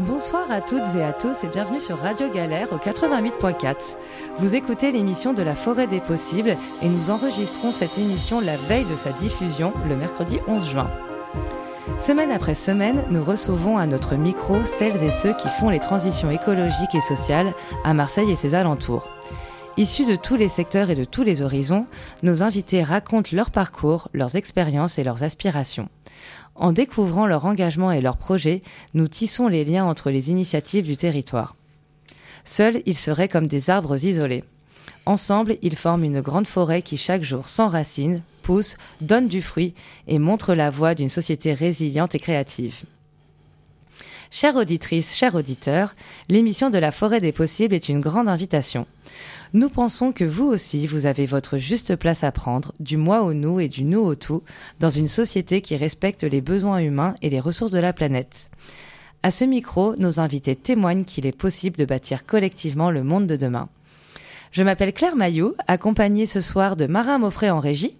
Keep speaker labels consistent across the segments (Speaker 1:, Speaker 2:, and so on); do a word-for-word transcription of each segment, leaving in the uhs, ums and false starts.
Speaker 1: Bonsoir à toutes et à tous et bienvenue sur Radio Galère au quatre-vingt-huit point quatre. Vous écoutez l'émission de la Forêt des Possibles et nous enregistrons cette émission la veille de sa diffusion, le mercredi onze juin. Semaine après semaine, nous recevons à notre micro celles et ceux qui font les transitions écologiques et sociales à Marseille et ses alentours. Issus de tous les secteurs et de tous les horizons, nos invités racontent leur parcours, leurs expériences et leurs aspirations. En découvrant leur engagement et leurs projets, nous tissons les liens entre les initiatives du territoire. Seuls, ils seraient comme des arbres isolés. Ensemble, ils forment une grande forêt qui chaque jour s'enracine, pousse, donne du fruit et montre la voie d'une société résiliente et créative. Chères auditrices, chers auditeurs, l'émission de la Forêt des Possibles est une grande invitation. Nous pensons que vous aussi, vous avez votre juste place à prendre, du moi au nous et du nous au tout, dans une société qui respecte les besoins humains et les ressources de la planète. À ce micro, nos invités témoignent qu'il est possible de bâtir collectivement le monde de demain. Je m'appelle Claire Mailloux, accompagnée ce soir de Marin Moffret en régie.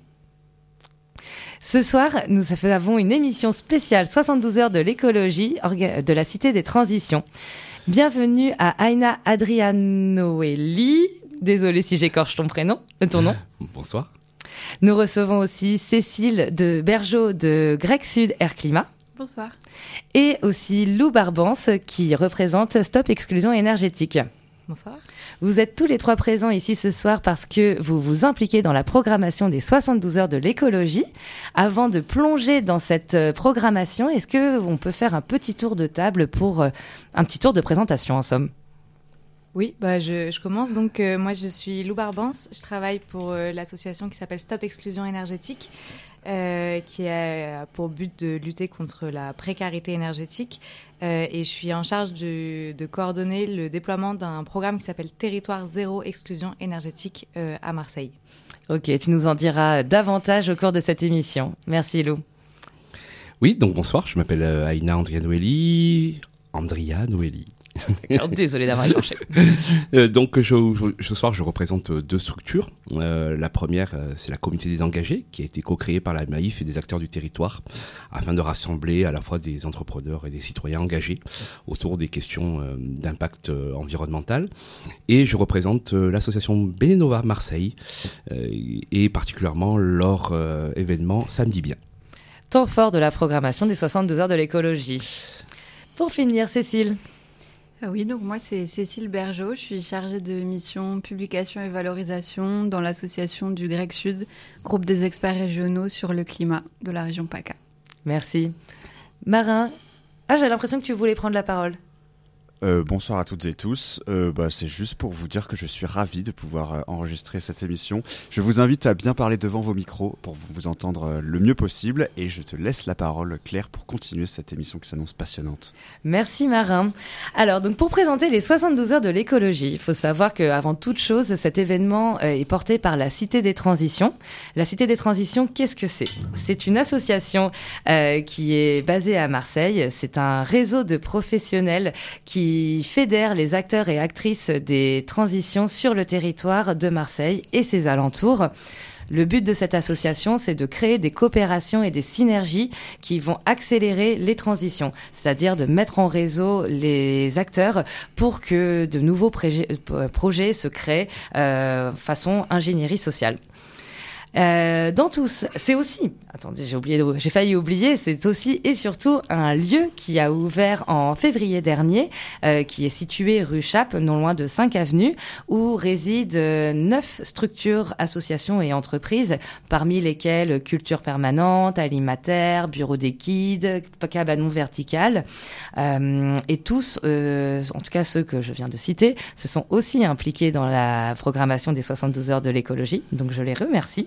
Speaker 1: Ce soir, nous avons une émission spéciale soixante-douze heures de l'écologie de la Cité des Transitions. Bienvenue à Aina Adrianoeli. Désolée si j'écorche ton prénom, euh, ton nom.
Speaker 2: Bonsoir.
Speaker 1: Nous recevons aussi Cécile de Bergeau de Grec Sud Air Climat.
Speaker 3: Bonsoir.
Speaker 1: Et aussi Lou Barbance qui représente Stop Exclusion Énergétique.
Speaker 3: Bonsoir.
Speaker 1: Vous êtes tous les trois présents ici ce soir parce que vous vous impliquez dans la programmation des soixante-douze heures de l'écologie. Avant de plonger dans cette programmation, est-ce qu'on peut faire un petit tour de table pour euh, un petit tour de présentation en somme ?
Speaker 3: Oui, bah je, je commence. Donc, euh, moi, je suis Lou Barbance. Je travaille pour euh, l'association qui s'appelle Stop Exclusion Énergétique, euh, qui a pour but de lutter contre la précarité énergétique. Euh, et je suis en charge de, de coordonner le déploiement d'un programme qui s'appelle Territoire Zéro Exclusion Énergétique euh, à Marseille.
Speaker 1: Ok, tu nous en diras davantage au cours de cette émission. Merci Lou.
Speaker 2: Oui, donc bonsoir, je m'appelle euh, Aina Adrianoeli. Andrea Noeli.
Speaker 1: Désolée d'avoir écorché.
Speaker 2: euh, donc je, je, ce soir je représente deux structures. Euh, la première euh, c'est la communauté des engagés qui a été co-créée par la Maïf et des acteurs du territoire afin de rassembler à la fois des entrepreneurs et des citoyens engagés autour des questions euh, d'impact euh, environnemental. Et je représente euh, l'association Benenova Marseille euh, et particulièrement leur euh, événement Samedi Bien.
Speaker 1: Temps fort de la programmation des soixante-douze heures de l'écologie. Pour finir, Cécile.
Speaker 4: Oui, donc moi c'est Cécile Bergeau, je suis chargée de mission publication et valorisation dans l'association du Grec Sud, groupe des experts régionaux sur le climat de la région PACA.
Speaker 1: Merci. Marin, ah, j'ai l'impression que tu voulais prendre la parole.
Speaker 5: Euh, bonsoir à toutes et tous. Euh, bah, c'est juste pour vous dire que je suis ravi de pouvoir euh, enregistrer cette émission. Je vous invite à bien parler devant vos micros pour vous entendre euh, le mieux possible et je te laisse la parole, Claire, pour continuer cette émission qui s'annonce passionnante.
Speaker 1: Merci Marin. Alors donc pour présenter les soixante-douze heures de l'écologie, il faut savoir qu'avant toute chose, cet événement euh, est porté par la Cité des Transitions. La Cité des Transitions, qu'est-ce que c'est ? C'est une association euh, qui est basée à Marseille. C'est un réseau de professionnels qui qui fédère les acteurs et actrices des transitions sur le territoire de Marseille et ses alentours. Le but de cette association, c'est de créer des coopérations et des synergies qui vont accélérer les transitions, c'est-à-dire de mettre en réseau les acteurs pour que de nouveaux projets, projets se créent euh, façon ingénierie sociale. Euh, dans tous, c'est aussi, attendez, j'ai oublié, j'ai failli oublier, c'est aussi et surtout un lieu qui a ouvert en février dernier, euh, qui est situé rue Chappe, non loin de cinq avenues, où résident euh, neuf structures, associations et entreprises, parmi lesquelles Culture Permanente, Alimataire, Bureau des Kids, Cabanon Vertical, euh, et tous, euh, en tout cas ceux que je viens de citer, se sont aussi impliqués dans la programmation des soixante-douze heures de l'écologie, donc je les remercie.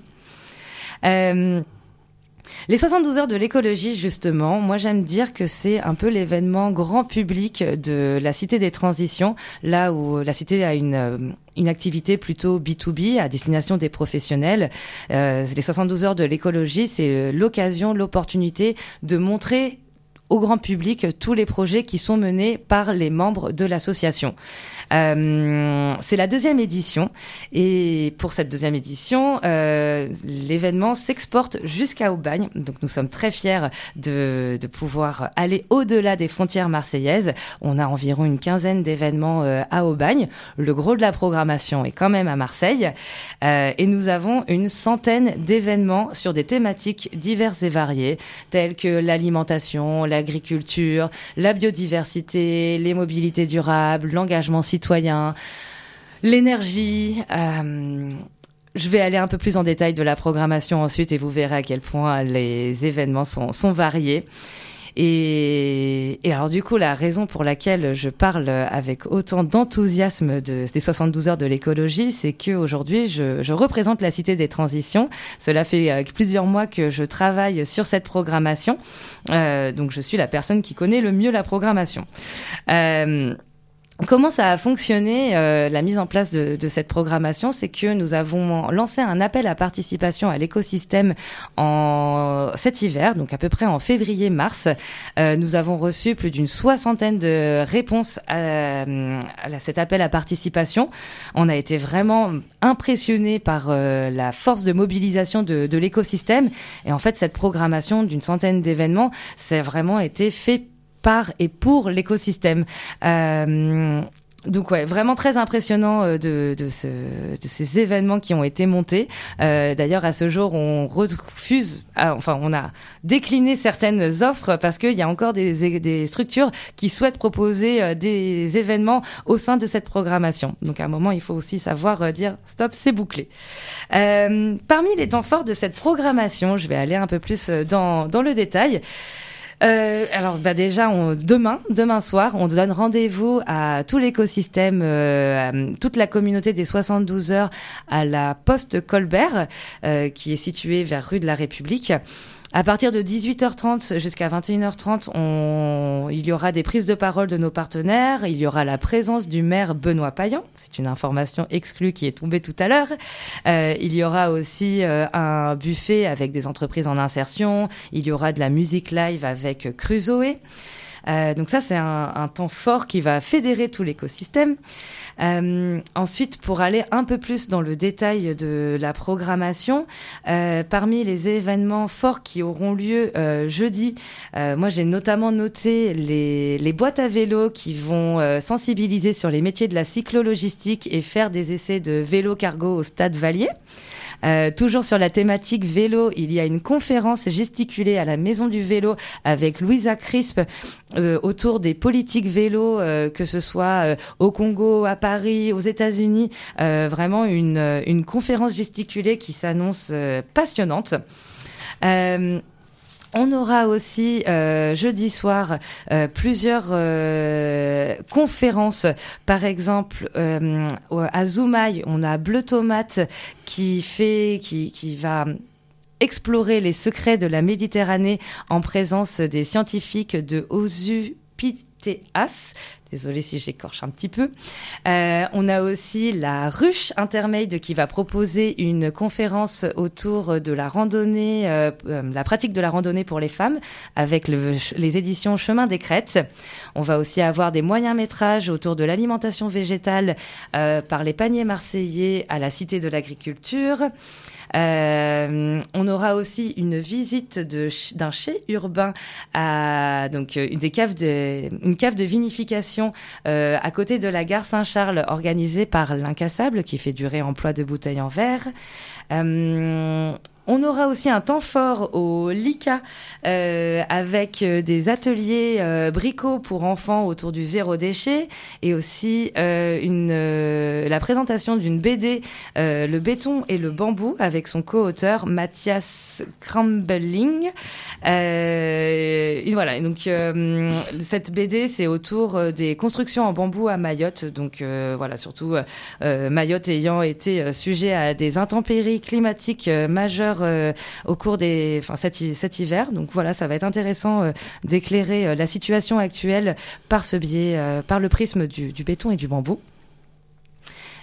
Speaker 1: Euh, les soixante-douze heures de l'écologie, justement, moi j'aime dire que c'est un peu l'événement grand public de la Cité des Transitions, là où la Cité a une, une activité plutôt B deux B à destination des professionnels. Euh, les soixante-douze heures de l'écologie, c'est l'occasion, l'opportunité de montrer au grand public tous les projets qui sont menés par les membres de l'association. Euh, c'est la deuxième édition et pour cette deuxième édition, euh, l'événement s'exporte jusqu'à Aubagne. Donc nous sommes très fiers de, de pouvoir aller au-delà des frontières marseillaises. On a environ une quinzaine d'événements euh, à Aubagne. Le gros de la programmation est quand même à Marseille euh, et nous avons une centaine d'événements sur des thématiques diverses et variées telles que l'alimentation, l'agriculture, la biodiversité, les mobilités durables, l'engagement citoyen, l'énergie. Euh, je vais aller un peu plus en détail de la programmation ensuite et vous verrez à quel point les événements sont, sont variés. Et, et alors du coup, la raison pour laquelle je parle avec autant d'enthousiasme de, des soixante-douze heures de l'écologie, c'est qu'aujourd'hui, je, je représente la Cité des Transitions. Cela fait euh, plusieurs mois que je travaille sur cette programmation. Euh, donc, je suis la personne qui connaît le mieux la programmation. Euh, Comment ça a fonctionné, euh, la mise en place de, de cette programmation? C'est que nous avons lancé un appel à participation à l'écosystème en cet hiver, donc à peu près en février-mars. Euh, nous avons reçu plus d'une soixantaine de réponses à, à cet appel à participation. On a été vraiment impressionnés par euh, la force de mobilisation de, de l'écosystème. Et en fait, cette programmation d'une centaine d'événements, c'est vraiment été fait par et pour l'écosystème. Euh, donc ouais, vraiment très impressionnant de, de, ce, de ces événements qui ont été montés. Euh, d'ailleurs, à ce jour, on refuse, enfin, on a décliné certaines offres parce qu'il y a encore des, des structures qui souhaitent proposer des événements au sein de cette programmation. Donc à un moment, il faut aussi savoir dire stop, c'est bouclé. Euh, parmi les temps forts de cette programmation, je vais aller un peu plus dans, dans le détail. Euh, alors bah déjà on, demain demain soir on donne rendez-vous à tout l'écosystème, euh, à toute la communauté des soixante-douze heures à la Poste Colbert, euh, qui est située vers rue de la République. À partir de dix-huit heures trente jusqu'à vingt et une heures trente, on... il y aura des prises de parole de nos partenaires. Il y aura la présence du maire Benoît Payan. C'est une information exclue qui est tombée tout à l'heure. Euh, il y aura aussi euh, un buffet avec des entreprises en insertion. Il y aura de la musique live avec Crusoe. Euh, donc ça, c'est un, un temps fort qui va fédérer tout l'écosystème. Euh, ensuite, pour aller un peu plus dans le détail de la programmation, euh, parmi les événements forts qui auront lieu euh, jeudi, euh, moi j'ai notamment noté les, les boîtes à vélo qui vont euh, sensibiliser sur les métiers de la cyclo-logistique et faire des essais de vélo cargo au Stade Vallier. Euh, toujours sur la thématique vélo, il y a une conférence gesticulée à la Maison du Vélo avec Louisa Crisp euh, autour des politiques vélo, euh, que ce soit euh, au Congo, à Paris, aux États-Unis. Euh, vraiment une, une conférence gesticulée qui s'annonce euh, passionnante. Euh, On aura aussi euh, jeudi soir euh, plusieurs euh, conférences. Par exemple, euh, à Zoumaï, on a Bleu Tomate qui fait, qui, qui va explorer les secrets de la Méditerranée en présence des scientifiques de Osupitéas. Désolée si j'écorche un petit peu. Euh, on a aussi la Ruche Intermade qui va proposer une conférence autour de la randonnée, euh, euh, la pratique de la randonnée pour les femmes avec le, les éditions Chemin des Crêtes. On va aussi avoir des moyens métrages autour de l'alimentation végétale euh, par les paniers marseillais à la Cité de l'Agriculture. Euh, on aura aussi une visite de, d'un chai urbain à donc une des caves de une cave de vinification euh, à côté de la gare Saint-Charles organisée par l'Incassable qui fait du réemploi de bouteilles en verre. Euh, On aura aussi un temps fort au L I C A euh, avec des ateliers euh, bricots pour enfants autour du zéro déchet et aussi euh, une, euh, la présentation d'une B D, euh, Le béton et le bambou, avec son co-auteur Mathias Krambelling. Euh, et voilà, donc euh, cette B D, c'est autour des constructions en bambou à Mayotte. Donc euh, voilà, surtout euh, Mayotte ayant été sujet à des intempéries climatiques euh, majeures Euh, au cours des, enfin cet, cet hiver. Donc voilà, ça va être intéressant euh, d'éclairer euh, la situation actuelle par ce biais, euh, par le prisme du, du béton et du bambou.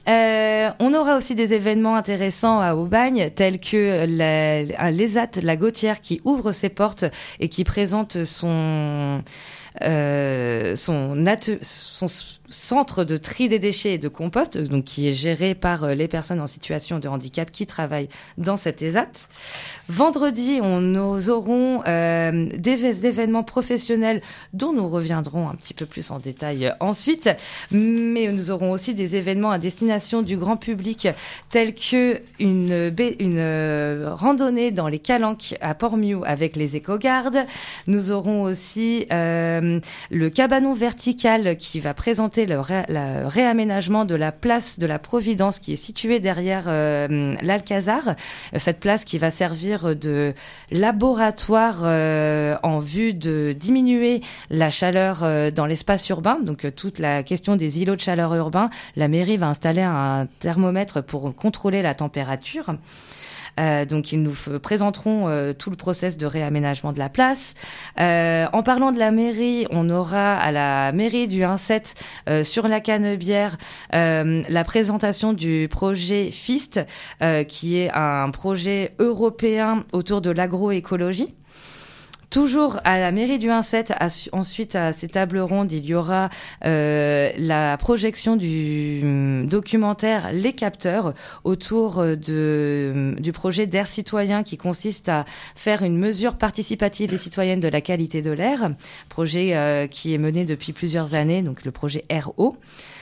Speaker 1: Euh, on aura aussi des événements intéressants à Aubagne, tels que la, l'E S A T La Gautière qui ouvre ses portes et qui présente son, euh, son, ate- son centre de tri des déchets et de compost, donc qui est géré par les personnes en situation de handicap qui travaillent dans cet E S A T. Vendredi, on, nous aurons euh, des événements professionnels dont nous reviendrons un petit peu plus en détail ensuite, mais nous aurons aussi des événements à destination du grand public tels que une, ba- une euh, randonnée dans les Calanques à Port-Miou avec les éco-gardes. Nous aurons aussi euh, le cabanon vertical qui va présenter le ré- le réaménagement de la place de la Providence qui est située derrière euh, l'Alcazar. Cette place qui va servir de laboratoire euh, en vue de diminuer la chaleur euh, dans l'espace urbain. Donc euh, toute la question des îlots de chaleur urbains, la mairie va installer un thermomètre pour contrôler la température. Euh, donc ils nous f- présenteront euh, tout le process de réaménagement de la place. Euh, en parlant de la mairie, on aura à la mairie du un sept euh, sur la Canebière euh, la présentation du projet FIST euh, qui est un projet européen autour de l'agroécologie. Toujours à la mairie du un sept, à, ensuite à ces tables rondes, il y aura euh, la projection du euh, documentaire Les Capteurs autour de, du projet d'air citoyen qui consiste à faire une mesure participative et citoyenne de la qualité de l'air, projet euh, qui est mené depuis plusieurs années, donc le projet R O.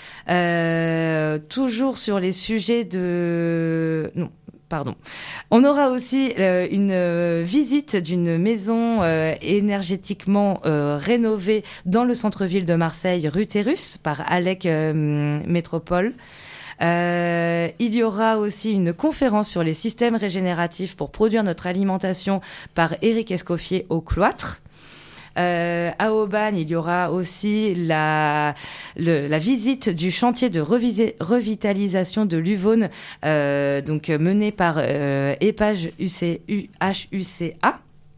Speaker 1: Euh, toujours sur les sujets de... Non. Pardon. On aura aussi euh, une euh, visite d'une maison euh, énergétiquement euh, rénovée dans le centre-ville de Marseille, rue Terrus, par Alec euh, Métropole. Euh, il y aura aussi une conférence sur les systèmes régénératifs pour produire notre alimentation par Éric Escoffier au Cloître. Euh, à Aubagne, il y aura aussi la, le, la visite du chantier de revis, revitalisation de l'Uvonne, euh, donc mené par euh, EPAGE H U C A.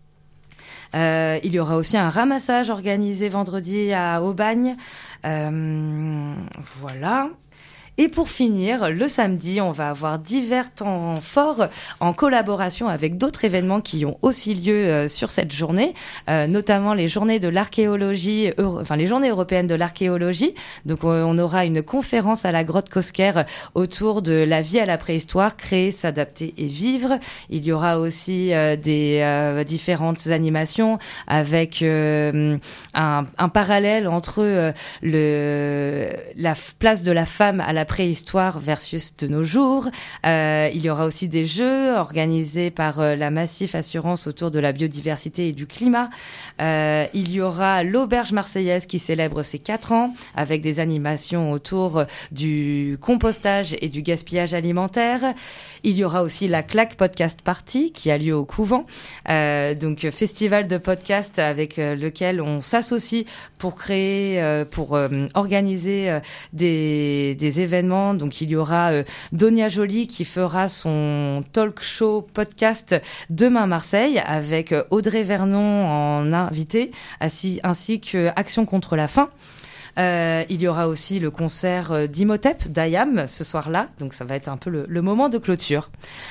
Speaker 1: Euh, il y aura aussi un ramassage organisé vendredi à Aubagne. Euh, voilà. Et pour finir, le samedi, on va avoir divers temps forts en collaboration avec d'autres événements qui ont aussi lieu euh, sur cette journée, euh, notamment les journées de l'archéologie, euro- enfin les journées européennes de l'archéologie. Donc euh, on aura une conférence à la grotte Cosquer autour de la vie à la préhistoire, créer, s'adapter et vivre. Il y aura aussi euh, des euh, différentes animations avec euh, un, un parallèle entre euh, le la f- place de la femme à la préhistoire versus de nos jours. Euh, il y aura aussi des jeux organisés par euh, la Massif Assurance autour de la biodiversité et du climat. Euh, il y aura l'Auberge Marseillaise qui célèbre ses quatre ans avec des animations autour du compostage et du gaspillage alimentaire. Il y aura aussi la Claque Podcast Party qui a lieu au Couvent, euh, donc festival de podcast avec euh, lequel on s'associe pour créer, euh, pour euh, organiser euh, des, des événements. Donc il y aura euh, Donia Joly qui fera son talk show podcast demain à Marseille avec Audrey Vernon en invité, ainsi, ainsi que Action contre la faim. Euh, il y aura aussi le concert d'Imhotep, d'I A M, ce soir-là. Donc, ça va être un peu le, le moment de clôture.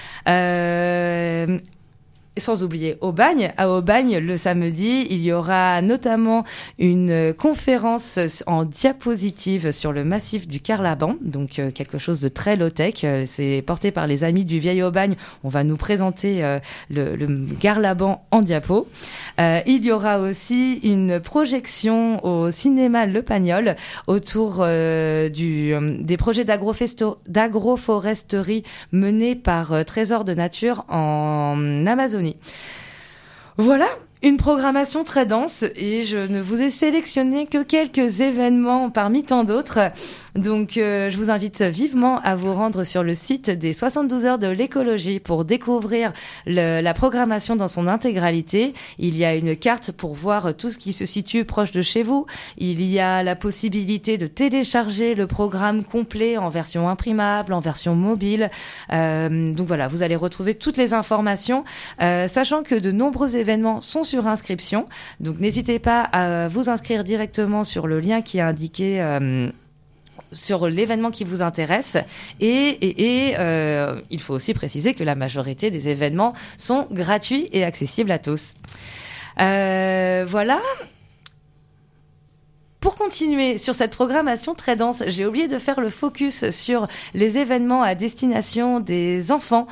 Speaker 1: Euh... Sans oublier Aubagne. À Aubagne, le samedi, il y aura notamment une conférence en diapositive sur le massif du Carlaban, donc euh, quelque chose de très low-tech. Euh, c'est porté par les amis du Vieil Aubagne. On va nous présenter euh, le, le Carlaban en diapo. Euh, il y aura aussi une projection au cinéma Le Pagnol autour euh, du, euh, des projets d'agro-festo- d'agroforesterie menés par euh, Trésor de Nature en Amazonie. Voilà, une programmation très dense et je ne vous ai sélectionné que quelques événements parmi tant d'autres. Donc euh, je vous invite vivement à vous rendre sur le site des soixante-douze heures de l'écologie pour découvrir le, la programmation dans son intégralité. Il y a une carte pour voir tout ce qui se situe proche de chez vous. Il y a la possibilité de télécharger le programme complet en version imprimable, en version mobile. Euh, donc voilà, vous allez retrouver toutes les informations, euh, sachant que de nombreux événements sont sur inscription. Donc n'hésitez pas à vous inscrire directement sur le lien qui est indiqué euh, sur l'événement qui vous intéresse. Et, et, et euh, il faut aussi préciser que la majorité des événements sont gratuits et accessibles à tous. Euh, voilà. Pour continuer sur cette programmation très dense, j'ai oublié de faire le focus sur les événements à destination des enfants.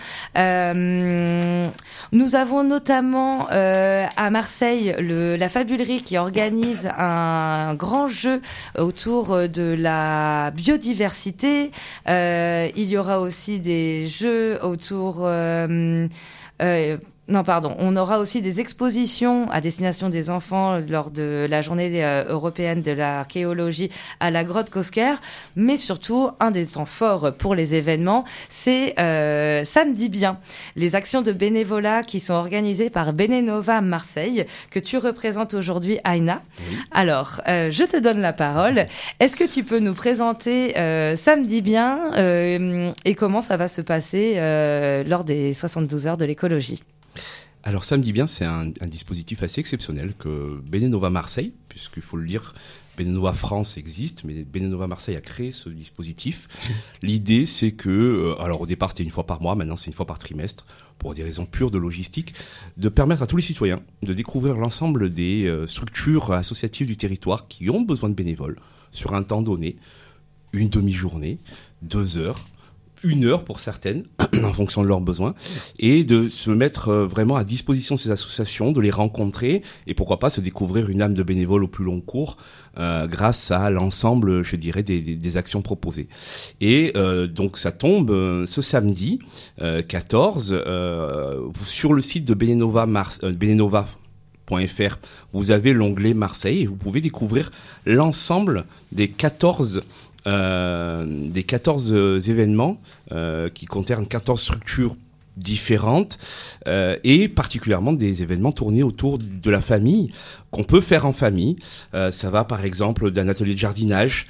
Speaker 1: Euh, nous avons notamment euh, à Marseille le, la Fabulerie qui organise un grand jeu autour de la biodiversité. Euh, il y aura aussi des jeux autour... Euh, euh, Non, pardon. On aura aussi des expositions à destination des enfants lors de la journée euh, européenne de l'archéologie à la grotte Cosquer. Mais surtout, un des temps forts pour les événements, c'est euh, Samedi Bien. Les actions de bénévolat qui sont organisées par Benenova Marseille, que tu représentes aujourd'hui, Aïna. Oui. Alors, euh, je te donne la parole. Est-ce que tu peux nous présenter euh, Samedi Bien euh, et comment ça va se passer euh, lors des soixante-douze heures de l'écologie ?
Speaker 2: Alors Samedi Bien, c'est un, un dispositif assez exceptionnel que Benenova Marseille, puisqu'il faut le dire, Benenova France existe, mais Benenova Marseille a créé ce dispositif. L'idée, c'est que, euh, alors au départ c'était une fois par mois, maintenant c'est une fois par trimestre, pour des raisons pures de logistique, de permettre à tous les citoyens de découvrir l'ensemble des euh, structures associatives du territoire qui ont besoin de bénévoles sur un temps donné, une demi-journée, deux heures, une heure pour certaines, en fonction de leurs besoins, et de se mettre vraiment à disposition de ces associations, de les rencontrer, et pourquoi pas se découvrir une âme de bénévole au plus long cours, euh, grâce à l'ensemble, je dirais, des, des, des actions proposées. Et euh, donc ça tombe euh, ce samedi euh, quatorze, euh, sur le site de Benenova Mars, euh, Benenova point f r, vous avez l'onglet Marseille, et vous pouvez découvrir l'ensemble des quatorze Euh, des quatorze euh, événements euh, qui concernent quatorze structures différentes euh, et particulièrement des événements tournés autour de la famille qu'on peut faire en famille. Euh, ça va par exemple d'un atelier de jardinage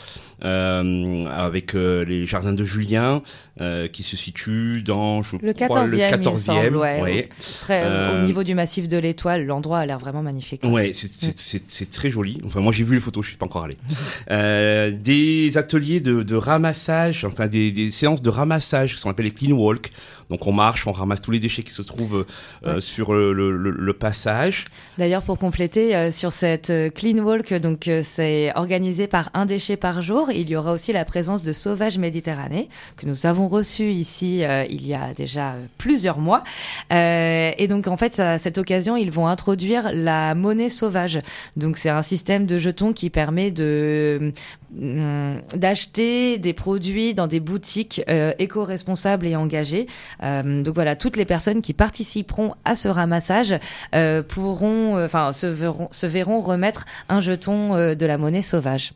Speaker 2: euh, avec euh, les jardins de Julien euh, qui se situe dans je
Speaker 1: le
Speaker 2: crois
Speaker 1: quatorzième,
Speaker 2: le quatorzième.
Speaker 1: Ouais.
Speaker 2: Ouais.
Speaker 1: Après,
Speaker 2: euh,
Speaker 1: au niveau du massif de l'Étoile, l'endroit a l'air vraiment magnifique.
Speaker 2: Ouais, c'est, c'est, c'est, c'est très joli. Enfin, moi j'ai vu les photos, je suis pas encore allé. Euh, des ateliers de, de ramassage, enfin des, des séances de ramassage qui sont appelées les clean walk. Donc on marche, on ramasse tous les déchets qui se trouvent euh, ouais. sur le, le, le, le passage.
Speaker 1: D'ailleurs, pour compléter, euh, sur cette euh, clean walk, donc euh, c'est organisé par un déchet par jour. Il y aura aussi la présence de Sauvage Méditerranée que nous avons reçu ici euh, il y a déjà euh, plusieurs mois. Euh, et donc en fait, à cette occasion, ils vont introduire la monnaie sauvage. Donc c'est un système de jetons qui permet de euh, d'acheter des produits dans des boutiques euh, éco-responsables et engagées. Euh, donc voilà, toutes les personnes qui participeront à ce ramassage euh, pourront, enfin, euh, se verront, se verront remettre un jeton euh, de la monnaie sauvage.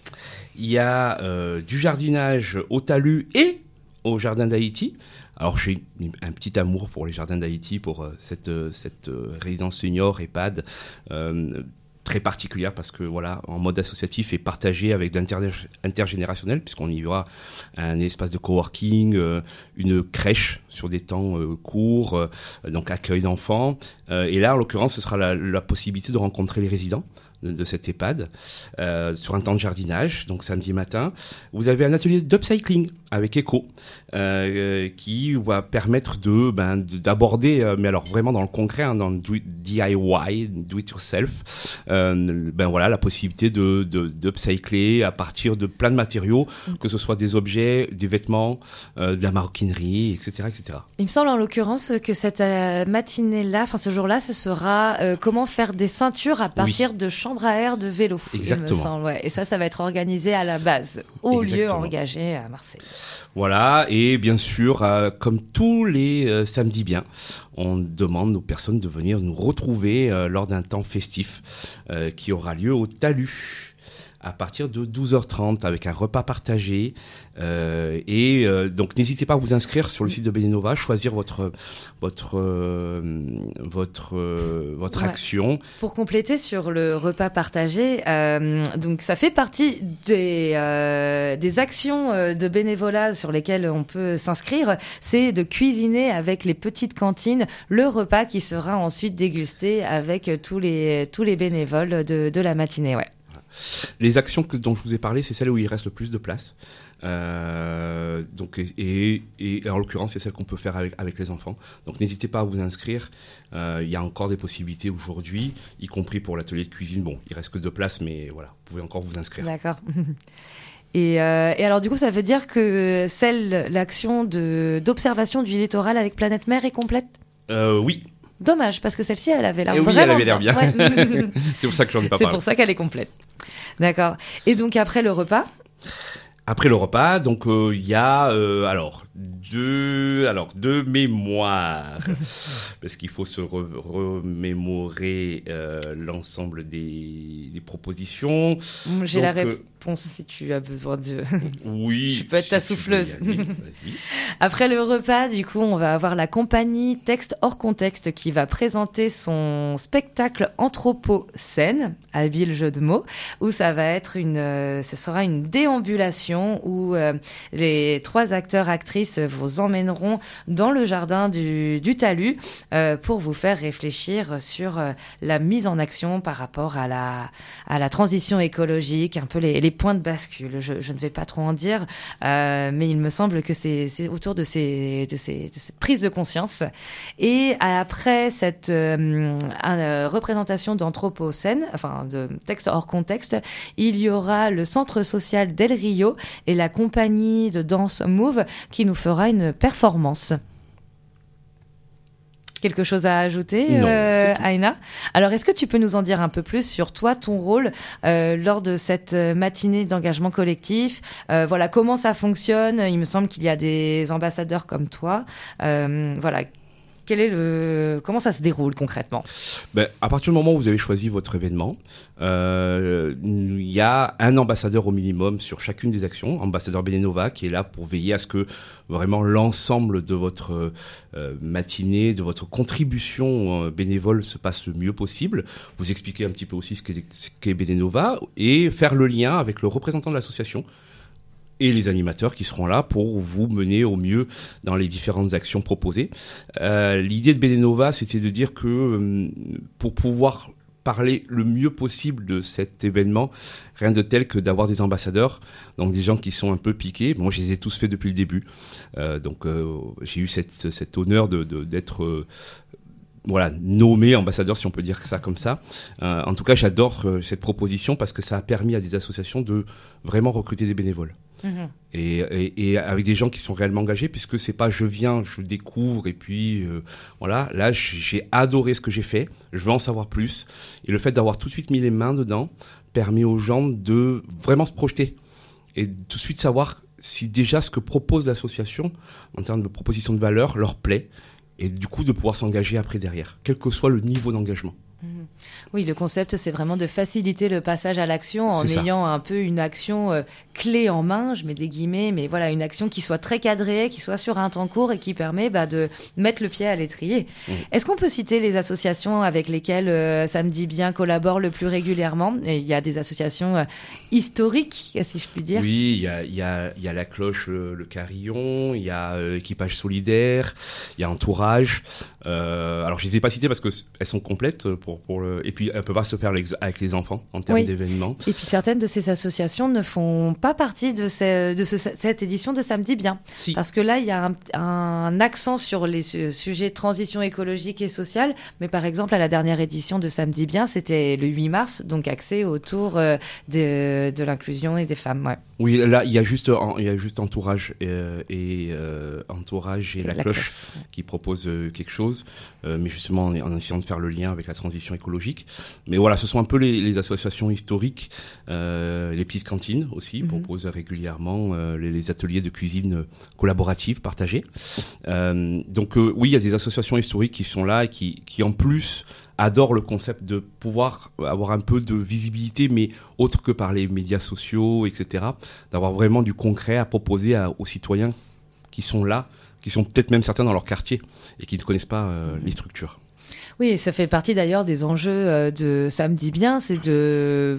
Speaker 2: Il y a euh, du jardinage au talus et au jardin d'Haïti. Alors j'ai un petit amour pour les jardins d'Haïti, pour euh, cette, euh, cette euh, résidence senior, EHPAD, euh, très particulière parce que voilà, en mode associatif et partagé avec l'intergénérationnel, puisqu'on y aura un espace de coworking, euh, une crèche sur des temps euh, courts, euh, donc accueil d'enfants. Euh, et là, en l'occurrence, ce sera la, la possibilité de rencontrer les résidents de, de cette EHPAD euh, sur un temps de jardinage, donc samedi matin. Vous avez un atelier d'upcycling avec Eco euh, qui va permettre de ben, d'aborder, euh, mais alors vraiment dans le concret, hein, dans le do it, D I Y, do it yourself, euh, ben voilà la possibilité de, de d'upcycler à partir de plein de matériaux, mmh. que ce soit des objets, des vêtements, euh, de la maroquinerie, et cetera, et cetera.
Speaker 1: Il me semble en l'occurrence que cette euh, matinée-là, enfin ce jour-là, ce sera euh, comment faire des ceintures à partir oui. de chambres à air de vélo.
Speaker 2: Exactement.
Speaker 1: Il me semble, ouais. Et ça, ça va être organisé à la base, au
Speaker 2: Exactement.
Speaker 1: lieu engagé à Marseille.
Speaker 2: Voilà, et bien sûr, euh, comme tous les euh, samedis bien, on demande aux personnes de venir nous retrouver euh, lors d'un temps festif euh, qui aura lieu au Talus à partir de douze heures trente avec un repas partagé. Euh, et euh, donc n'hésitez pas à vous inscrire sur le site de Benenova, choisir votre votre euh, votre euh, votre ouais. action.
Speaker 1: Pour compléter sur le repas partagé, euh, donc ça fait partie des euh, des actions de bénévolat sur lesquelles on peut s'inscrire, c'est de cuisiner avec les petites cantines le repas qui sera ensuite dégusté avec tous les tous les bénévoles de de la matinée, ouais.
Speaker 2: Les actions que, dont je vous ai parlé, c'est celles où il reste le plus de place. Euh, donc, et, et, et en l'occurrence, c'est celle qu'on peut faire avec, avec les enfants. Donc n'hésitez pas à vous inscrire. Euh, il y a encore des possibilités aujourd'hui, y compris pour l'atelier de cuisine. Bon, il reste que deux places, mais voilà, vous pouvez encore vous inscrire.
Speaker 1: D'accord. Et, euh, et alors du coup, ça veut dire que celle, l'action de, d'observation du littoral avec Planète Mer est complète ?
Speaker 2: euh, Oui.
Speaker 1: Dommage, parce que celle-ci, elle avait l'air
Speaker 2: et
Speaker 1: vraiment
Speaker 2: oui, elle avait l'air bien.
Speaker 1: Ouais.
Speaker 2: C'est pour ça que j'en ai pas
Speaker 1: C'est
Speaker 2: parlé.
Speaker 1: pour ça qu'elle est complète. D'accord. Et donc après le repas ?
Speaker 2: Après le repas, donc il euh, y a euh, alors deux alors deux mémoires parce qu'il faut se re- remémorer euh, l'ensemble des, des propositions.
Speaker 1: J'ai
Speaker 2: donc,
Speaker 1: la réponse euh, si tu as besoin de.
Speaker 2: Oui.
Speaker 1: Je peux être
Speaker 2: si
Speaker 1: ta souffleuse.
Speaker 2: Aller, vas-y.
Speaker 1: Après le repas, du coup, on va avoir la compagnie Texte hors contexte qui va présenter son spectacle Anthropocène, habile jeu de mots, où ça va être une, euh, ce sera une déambulation où euh, les trois acteurs-actrices vous emmèneront dans le jardin du, du talus euh, pour vous faire réfléchir sur euh, la mise en action par rapport à la, à la transition écologique, un peu les, les points de bascule. Je, je ne vais pas trop en dire, euh, mais il me semble que c'est, c'est autour de, ces, de, ces, de cette prise de conscience. Et après cette euh, euh, représentation d'Anthropocène, enfin de texte hors contexte, il y aura le centre social d'El Rio et la compagnie de danse Move qui nous fera une performance. Quelque chose à ajouter,
Speaker 2: non,
Speaker 1: euh, Aïna ? Alors, est-ce que tu peux nous en dire un peu plus sur toi, ton rôle euh, lors de cette matinée d'engagement collectif ? euh, Voilà, comment ça fonctionne ? Il me semble qu'il y a des ambassadeurs comme toi. Euh, voilà. Quel est le... Comment ça se déroule concrètement ?
Speaker 2: Ben, à partir du moment où vous avez choisi votre événement, euh, il y a un ambassadeur au minimum sur chacune des actions, ambassadeur Benenova, qui est là pour veiller à ce que vraiment l'ensemble de votre euh, matinée, de votre contribution euh, bénévole se passe le mieux possible. Vous expliquer un petit peu aussi ce qu'est, ce qu'est Benenova et faire le lien avec le représentant de l'association et les animateurs qui seront là pour vous mener au mieux dans les différentes actions proposées. Euh, l'idée de Benenova, c'était de dire que euh, pour pouvoir parler le mieux possible de cet événement, rien de tel que d'avoir des ambassadeurs, donc des gens qui sont un peu piqués. Moi, je les ai tous faits depuis le début. Euh, donc, euh, j'ai eu cette, cet honneur de, de, d'être... Euh, voilà, nommé ambassadeur, si on peut dire ça comme ça. Euh, en tout cas, j'adore euh, cette proposition parce que ça a permis à des associations de vraiment recruter des bénévoles. Mmh. Et, et, et avec des gens qui sont réellement engagés, puisque c'est pas je viens, je découvre et puis euh, voilà. Là, j'ai adoré ce que j'ai fait. Je veux en savoir plus. Et le fait d'avoir tout de suite mis les mains dedans permet aux gens de vraiment se projeter et tout de suite savoir si déjà ce que propose l'association en termes de proposition de valeur leur plaît. Et du coup, de pouvoir s'engager après derrière, quel que soit le niveau d'engagement.
Speaker 1: Oui, le concept, c'est vraiment de faciliter le passage à l'action en
Speaker 2: c'est
Speaker 1: ayant
Speaker 2: ça.
Speaker 1: un peu une action euh, clé en main, je mets des guillemets, mais voilà, une action qui soit très cadrée, qui soit sur un temps court et qui permet bah, de mettre le pied à l'étrier. Mmh. Est-ce qu'on peut citer les associations avec lesquelles euh, Samedi Bien collabore le plus régulièrement ? Et il y a des associations euh, historiques, si je puis dire.
Speaker 2: Oui, il y a, y a, y a La Cloche, le, le Carillon, il y a euh, Équipage Solidaire, il y a Entourage. Euh, alors, je ne les ai pas citées parce qu'elles sont complètes pour, pour le... Et puis, elles ne peuvent pas se faire avec les enfants en termes oui. d'événements.
Speaker 1: Et puis, certaines de ces associations ne font pas partie de, ces, de ce, cette édition de Samedi Bien.
Speaker 2: Si.
Speaker 1: Parce que là, il y a un, un accent sur les sujets de transition écologique et sociale. Mais par exemple, à la dernière édition de Samedi Bien, c'était le huit mars, donc axé autour euh, de, de l'inclusion et des femmes. Ouais.
Speaker 2: Oui, là, il y a juste, il y a juste Entourage et, et, euh, Entourage et La, la Cloche, cloche qui proposent euh, quelque chose, euh, mais justement en, en essayant de faire le lien avec la transition écologique. Mais voilà, ce sont un peu les, les associations historiques, euh, les petites cantines aussi, mm-hmm. proposent régulièrement euh, les, les ateliers de cuisine collaborative, partagés. Euh, donc euh, oui, il y a des associations historiques qui sont là et qui, qui en plus adorent le concept de pouvoir avoir un peu de visibilité, mais autre que par les médias sociaux, et cetera. D'avoir vraiment du concret à proposer à, aux citoyens qui sont là, qui sont peut-être même certains dans leur quartier et qui ne connaissent pas euh, les structures.
Speaker 1: Oui, ça fait partie d'ailleurs des enjeux de Samedi Bien, c'est de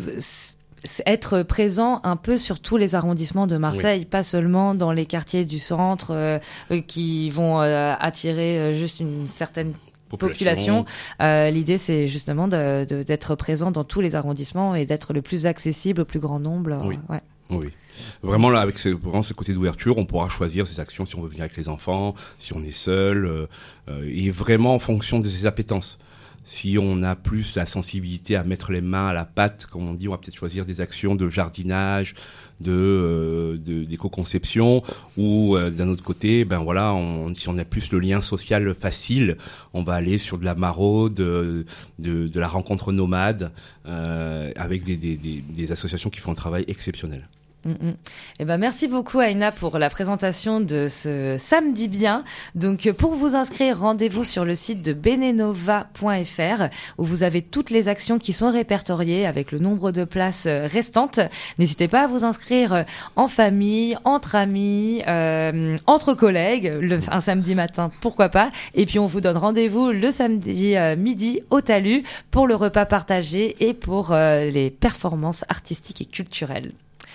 Speaker 1: être présent un peu sur tous les arrondissements de Marseille, oui. pas seulement dans les quartiers du centre euh, qui vont euh, attirer juste une certaine population. Euh, l'idée, c'est justement de, de, d'être présent dans tous les arrondissements et d'être le plus accessible au plus grand nombre.
Speaker 2: Oui.
Speaker 1: Euh, ouais.
Speaker 2: Oui. Vraiment, là, avec ce, vraiment ce côté d'ouverture, on pourra choisir ses actions si on veut venir avec les enfants, si on est seul, euh, euh, et vraiment en fonction de ses appétences. Si on a plus la sensibilité à mettre les mains à la pâte, comme on dit, on va peut-être choisir des actions de jardinage, de, euh, de d'éco-conception, ou euh, d'un autre côté, ben voilà, on, si on a plus le lien social facile, on va aller sur de la maraude, de, de, de la rencontre nomade, euh, avec des, des, des, des associations qui font un travail exceptionnel.
Speaker 1: Mm-hmm. Eh ben, merci beaucoup Aïna pour la présentation de ce samedi bien. Donc pour vous inscrire, rendez-vous sur le site de benenova point f r où vous avez toutes les actions qui sont répertoriées avec le nombre de places restantes. N'hésitez pas à vous inscrire en famille, entre amis, euh, entre collègues, le, un samedi matin, pourquoi pas. Et puis on vous donne rendez-vous le samedi euh, midi au Talus pour le repas partagé et pour euh, les performances artistiques et culturelles.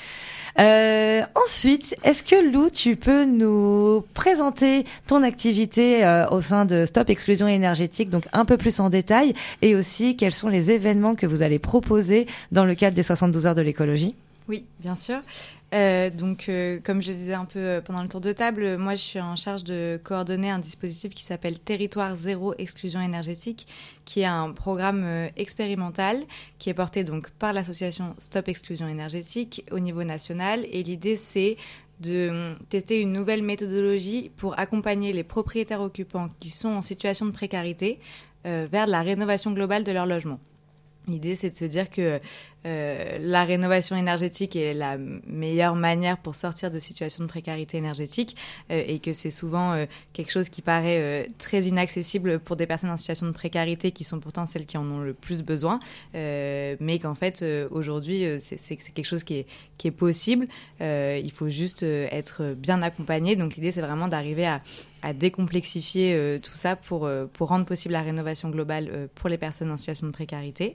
Speaker 1: Euh, ensuite, est-ce que Lou, tu peux nous présenter ton activité euh, au sein de Stop Exclusion Énergétique, donc un peu plus en détail, et aussi quels sont les événements que vous allez proposer dans le cadre des soixante-douze heures de l'écologie ?
Speaker 3: Oui, bien sûr. Euh, donc, euh, comme je le disais un peu pendant le tour de table, moi, je suis en charge de coordonner un dispositif qui s'appelle Territoire Zéro Exclusion Énergétique, qui est un programme euh, expérimental qui est porté donc par l'association Stop Exclusion Énergétique au niveau national. Et l'idée, c'est de euh, tester une nouvelle méthodologie pour accompagner les propriétaires occupants qui sont en situation de précarité euh, vers la rénovation globale de leur logement. L'idée, c'est de se dire que euh, la rénovation énergétique est la meilleure manière pour sortir de situations de précarité énergétique euh, et que c'est souvent euh, quelque chose qui paraît euh, très inaccessible pour des personnes en situation de précarité qui sont pourtant celles qui en ont le plus besoin, euh, mais qu'en fait, euh, aujourd'hui, euh, c'est, c'est, c'est quelque chose qui est, qui est possible. Euh, il faut juste euh, être bien accompagné. Donc, l'idée, c'est vraiment d'arriver à à décomplexifier euh, tout ça pour, euh, pour rendre possible la rénovation globale euh, pour les personnes en situation de précarité.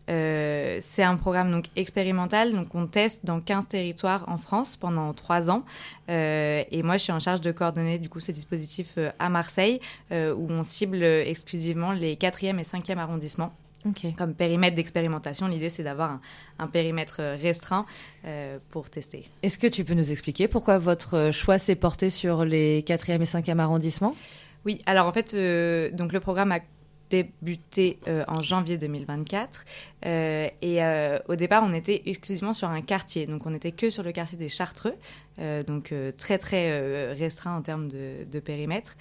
Speaker 3: Euh, c'est un programme donc expérimental, donc on teste dans quinze territoires en France pendant trois ans. Euh, et moi, je suis en charge de coordonner du coup ce dispositif euh, à Marseille, euh, où on cible exclusivement les quatrième et cinquième arrondissements. Okay. Comme périmètre d'expérimentation, l'idée c'est d'avoir un, un périmètre restreint euh, pour tester.
Speaker 1: Est-ce que tu peux nous expliquer pourquoi votre choix s'est porté sur les quatrième et cinquième arrondissements ?
Speaker 3: Oui, alors en fait, euh, donc le programme a débuté euh, en janvier deux mille vingt-quatre euh, et euh, au départ on était exclusivement sur un quartier, donc on n'était que sur le quartier des Chartreux, euh, donc euh, très très euh, restreint en termes de, de périmètre,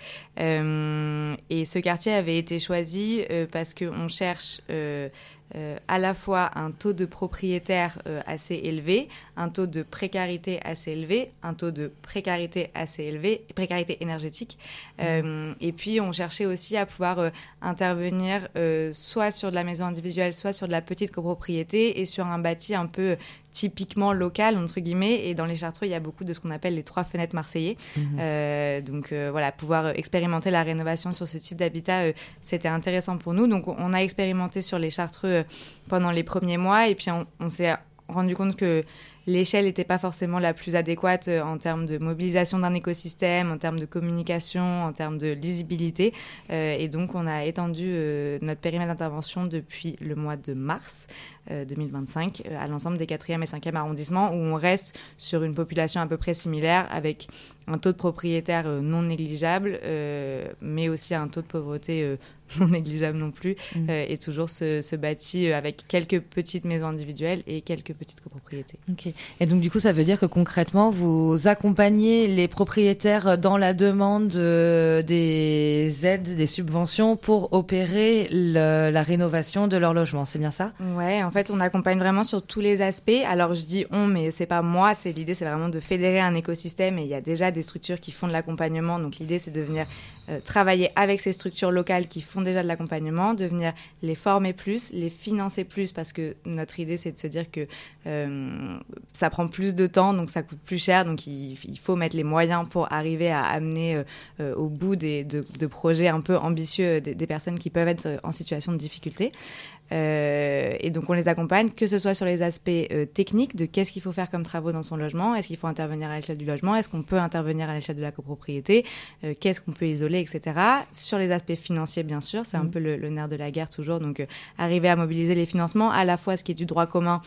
Speaker 3: euh, et ce quartier avait été choisi euh, parce qu'on cherche euh, Euh, à la fois un taux de propriétaires euh, assez élevé, un taux de précarité assez élevé, un taux de précarité assez élevé, précarité énergétique. Euh, et puis, on cherchait aussi à pouvoir euh, intervenir euh, soit sur de la maison individuelle, soit sur de la petite copropriété et sur un bâti un peu typiquement local, entre guillemets. Et dans les Chartreux, il y a beaucoup de ce qu'on appelle les trois fenêtres marseillais. Mmh. Euh, donc, euh, voilà, pouvoir expérimenter la rénovation sur ce type d'habitat, euh, c'était intéressant pour nous. Donc, on a expérimenté sur les Chartreux euh, pendant les premiers mois. Et puis, on, on s'est rendu compte que l'échelle n'était pas forcément la plus adéquate euh, en termes de mobilisation d'un écosystème, en termes de communication, en termes de lisibilité. Euh, et donc, on a étendu euh, notre périmètre d'intervention depuis le mois de mars euh, deux mille vingt-cinq euh, à l'ensemble des quatrième et cinquième arrondissements, où on reste sur une population à peu près similaire, avec un taux de propriétaires euh, non négligeable, euh, mais aussi un taux de pauvreté euh, non négligeable non plus, mmh. euh, et toujours ce, ce bâti euh, avec quelques petites maisons individuelles et quelques petites copropriétés.
Speaker 1: Ok. Et donc du coup, ça veut dire que concrètement, vous accompagnez les propriétaires dans la demande euh, des aides, des subventions pour opérer le, la rénovation de leur logement, c'est bien ça ?
Speaker 3: Ouais, en fait, on accompagne vraiment sur tous les aspects. Alors je dis on, mais c'est pas moi, c'est l'idée, c'est vraiment de fédérer un écosystème, et il y a déjà des structures qui font de l'accompagnement. Donc l'idée, c'est de venir euh, travailler avec ces structures locales qui font déjà de l'accompagnement, de venir les former plus, les financer plus, parce que notre idée, c'est de se dire que euh, ça prend plus de temps, donc ça coûte plus cher, donc il, il faut mettre les moyens pour arriver à amener euh, au bout des, de, de projets un peu ambitieux des, des personnes qui peuvent être en situation de difficulté. Euh, et donc on les accompagne, que ce soit sur les aspects euh, techniques de qu'est-ce qu'il faut faire comme travaux dans son logement, est-ce qu'il faut intervenir à l'échelle du logement, est-ce qu'on peut intervenir à l'échelle de la copropriété, euh, qu'est-ce qu'on peut isoler, et cetera. Sur les aspects financiers, bien sûr, c'est mmh. un peu le, le nerf de la guerre toujours, donc euh, arriver à mobiliser les financements, à la fois ce qui est du droit commun,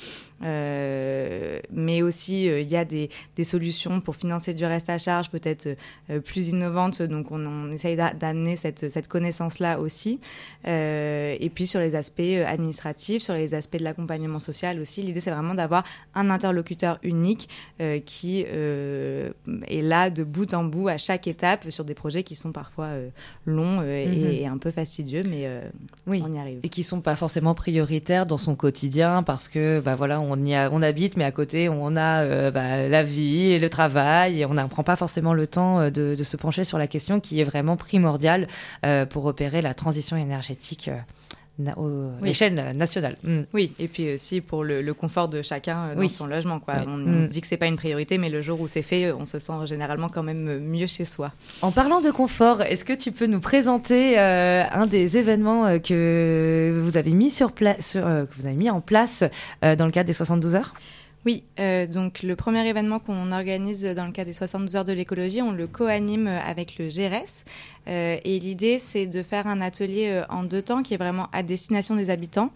Speaker 3: euh, mais aussi il euh, y a des, des solutions pour financer du reste à charge, peut-être euh, plus innovantes, donc on, on essaye d'a- d'amener cette, cette connaissance-là aussi. Euh, et puis sur les aspects euh, administratifs, sur les aspects de l'accompagnement social aussi, l'idée c'est vraiment d'avoir un interlocuteur unique euh, qui euh, est là de bout en bout à chaque étape sur des projets qui sont parfois euh, longs euh, mmh. et, et un peu fastidieux, mais euh, oui. on y arrive.
Speaker 1: Et qui sont pas forcément prioritaires dans son quotidien parce que bah voilà, on y a, on habite, mais à côté on a euh, bah, la vie et le travail et on ne prend pas forcément le temps de, de se pencher sur la question qui est vraiment primordiale euh, pour opérer la transition énergétique euh, na- au,
Speaker 3: oui.
Speaker 1: l'échelle nationale. Mm.
Speaker 3: Oui, et puis aussi pour le, le confort de chacun euh, dans
Speaker 1: oui.
Speaker 3: son logement, quoi.
Speaker 1: Oui.
Speaker 3: On,
Speaker 1: mm.
Speaker 3: on se dit que c'est pas une priorité, mais le jour où c'est fait, on se sent généralement quand même mieux chez soi.
Speaker 1: En parlant de confort, est-ce que tu peux nous présenter euh, un des événements euh, que vous avez mis sur pla- sur, euh, que vous avez mis en place euh, dans le cadre des soixante-douze heures ?
Speaker 3: Oui, euh, donc le premier événement qu'on organise dans le cadre des soixante-douze heures de l'écologie, on le co-anime avec le G R E S. Euh, et l'idée, c'est de faire un atelier euh, en deux temps qui est vraiment à destination des habitants.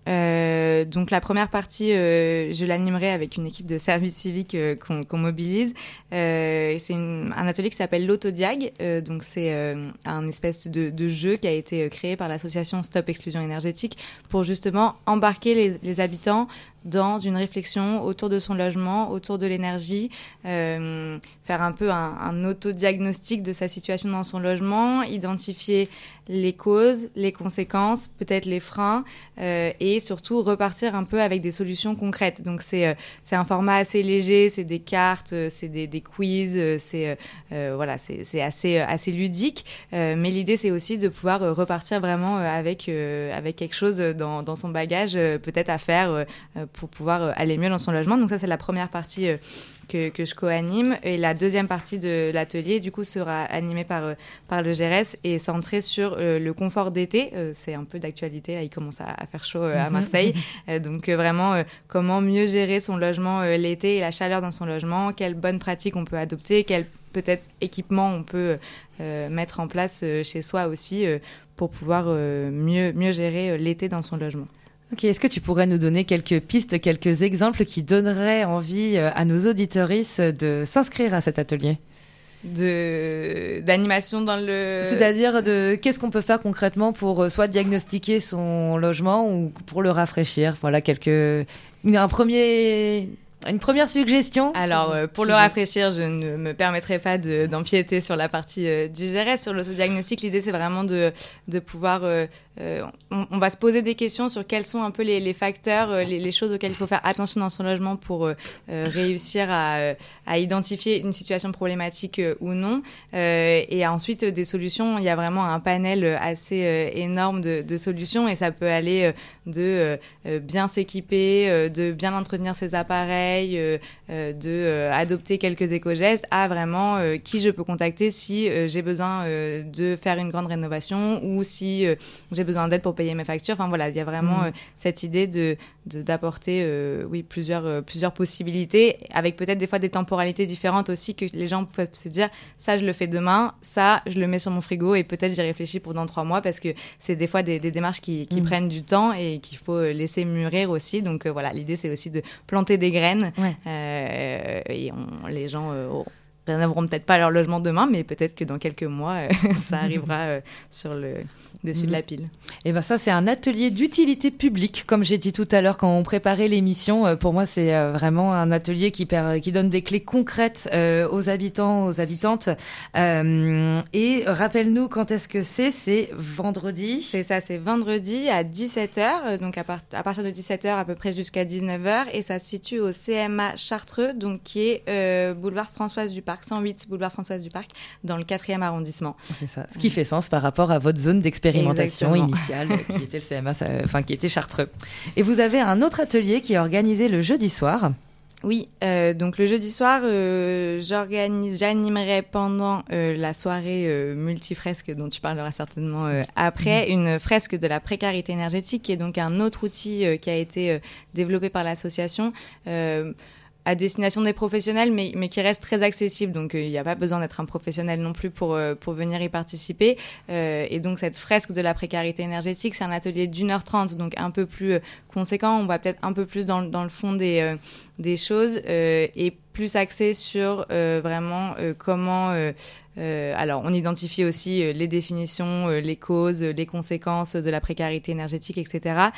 Speaker 3: Euh, donc la première partie, euh, je l'animerai avec une équipe de service civique euh, qu'on, qu'on mobilise. Euh, et c'est une, un atelier qui s'appelle l'Autodiag. Euh, donc c'est euh, un espèce de, de jeu qui a été créé par l'association Stop Exclusion Énergétique pour justement embarquer les, les habitants dans une réflexion autour de son logement, autour de l'énergie, euh, faire un peu un, un autodiagnostic de sa situation dans son logement, identifier les causes, les conséquences, peut-être les freins, euh, et surtout repartir un peu avec des solutions concrètes. Donc c'est euh, c'est un format assez léger, c'est des cartes, c'est des, des quiz, c'est euh, voilà, c'est c'est assez assez ludique. Euh, mais l'idée c'est aussi de pouvoir euh, repartir vraiment euh, avec euh, avec quelque chose dans dans son bagage, euh, peut-être à faire euh, pour pouvoir euh, aller mieux dans son logement. Donc ça c'est la première partie euh, que, que je co-anime. Et la deuxième partie de l'atelier, du coup, sera animée par, euh, par le G R E S et centrée sur euh, le confort d'été. Euh, c'est un peu d'actualité, là, il commence à, à faire chaud euh, à Marseille. euh, donc, euh, vraiment, euh, comment mieux gérer son logement euh, l'été et la chaleur dans son logement, quelles bonnes pratiques on peut adopter, quels peut-être équipements on peut euh, mettre en place euh, chez soi aussi euh, pour pouvoir euh, mieux, mieux gérer euh, l'été dans son logement.
Speaker 1: Ok, est-ce que tu pourrais nous donner quelques pistes, quelques exemples qui donneraient envie à nos auditorices de s'inscrire à cet atelier ?
Speaker 3: De d'animation dans le...
Speaker 1: C'est-à-dire de qu'est-ce qu'on peut faire concrètement pour soit diagnostiquer son logement ou pour le rafraîchir ? Voilà, quelques... un premier... Une première suggestion.
Speaker 3: Alors, euh, pour le rafraîchir, je ne me permettrai pas de, d'empiéter sur la partie euh, du G R E S. Sur l'autodiagnostic, l'idée, c'est vraiment de, de pouvoir... Euh, euh, on, on va se poser des questions sur quels sont un peu les, les facteurs, euh, les, les choses auxquelles il faut faire attention dans son logement pour euh, euh, réussir à, euh, à identifier une situation problématique euh, ou non. Euh, et ensuite, euh, des solutions. Il y a vraiment un panel assez euh, énorme de, de solutions et ça peut aller euh, de euh, bien s'équiper, euh, de bien entretenir ses appareils, Euh, euh, de euh, adopter quelques éco-gestes à vraiment euh, qui je peux contacter si euh, j'ai besoin euh, de faire une grande rénovation ou si euh, j'ai besoin d'aide pour payer mes factures. Enfin voilà, il y a vraiment mmh. euh, cette idée de, de d'apporter euh, oui plusieurs euh, plusieurs possibilités avec peut-être des fois des temporalités différentes aussi que les gens peuvent se dire ça je le fais demain, ça je le mets sur mon frigo et peut-être j'y réfléchis pour dans trois mois parce que c'est des fois des, des démarches qui, qui mmh. prennent du temps et qu'il faut laisser mûrir aussi. Donc euh, voilà, l'idée c'est aussi de planter des graines. Ouais. Euh, et on, les gens euh, n'auront peut-être pas leur logement demain, mais peut-être que dans quelques mois, euh, ça arrivera euh, sur le dessus mmh. de la pile.
Speaker 1: Et ben ça, c'est un atelier d'utilité publique, comme j'ai dit tout à l'heure quand on préparait l'émission. Euh, pour moi, c'est euh, vraiment un atelier qui, per, qui donne des clés concrètes euh, aux habitants, aux habitantes. Euh, et rappelle-nous quand est-ce que c'est ? C'est vendredi.
Speaker 3: C'est ça, c'est vendredi à dix-sept heures, donc à, part, à partir de dix-sept heures à peu près jusqu'à dix-neuf heures, et ça se situe au C M A Chartreux, donc qui est euh, boulevard Françoise du Parc, cent huit boulevard Françoise du Parc, dans le quatrième arrondissement.
Speaker 1: C'est ça, ce qui fait sens par rapport à votre zone d'expérimentation
Speaker 3: Exactement.
Speaker 1: initiale qui était le C M A, enfin qui était Chartreux. Et vous avez un autre atelier qui est organisé le jeudi soir.
Speaker 3: Oui, euh, donc le jeudi soir, euh, j'organise, j'animerai pendant euh, la soirée euh, multifresque dont tu parleras certainement euh, après, mmh. une fresque de la précarité énergétique, qui est donc un autre outil euh, qui a été euh, développé par l'association. Euh, à destination des professionnels, mais, mais qui reste très accessible. Donc, il euh, n'y a pas besoin d'être un professionnel non plus pour, euh, pour venir y participer. Euh, et donc, cette fresque de la précarité énergétique, c'est un atelier d'une heure trente, donc un peu plus euh, conséquent. On va peut-être un peu plus dans, dans le fond des, euh, des choses euh, et plus axé sur euh, vraiment euh, comment... Euh, Euh, alors, on identifie aussi euh, les définitions, euh, les causes, les conséquences de la précarité énergétique, et cetera.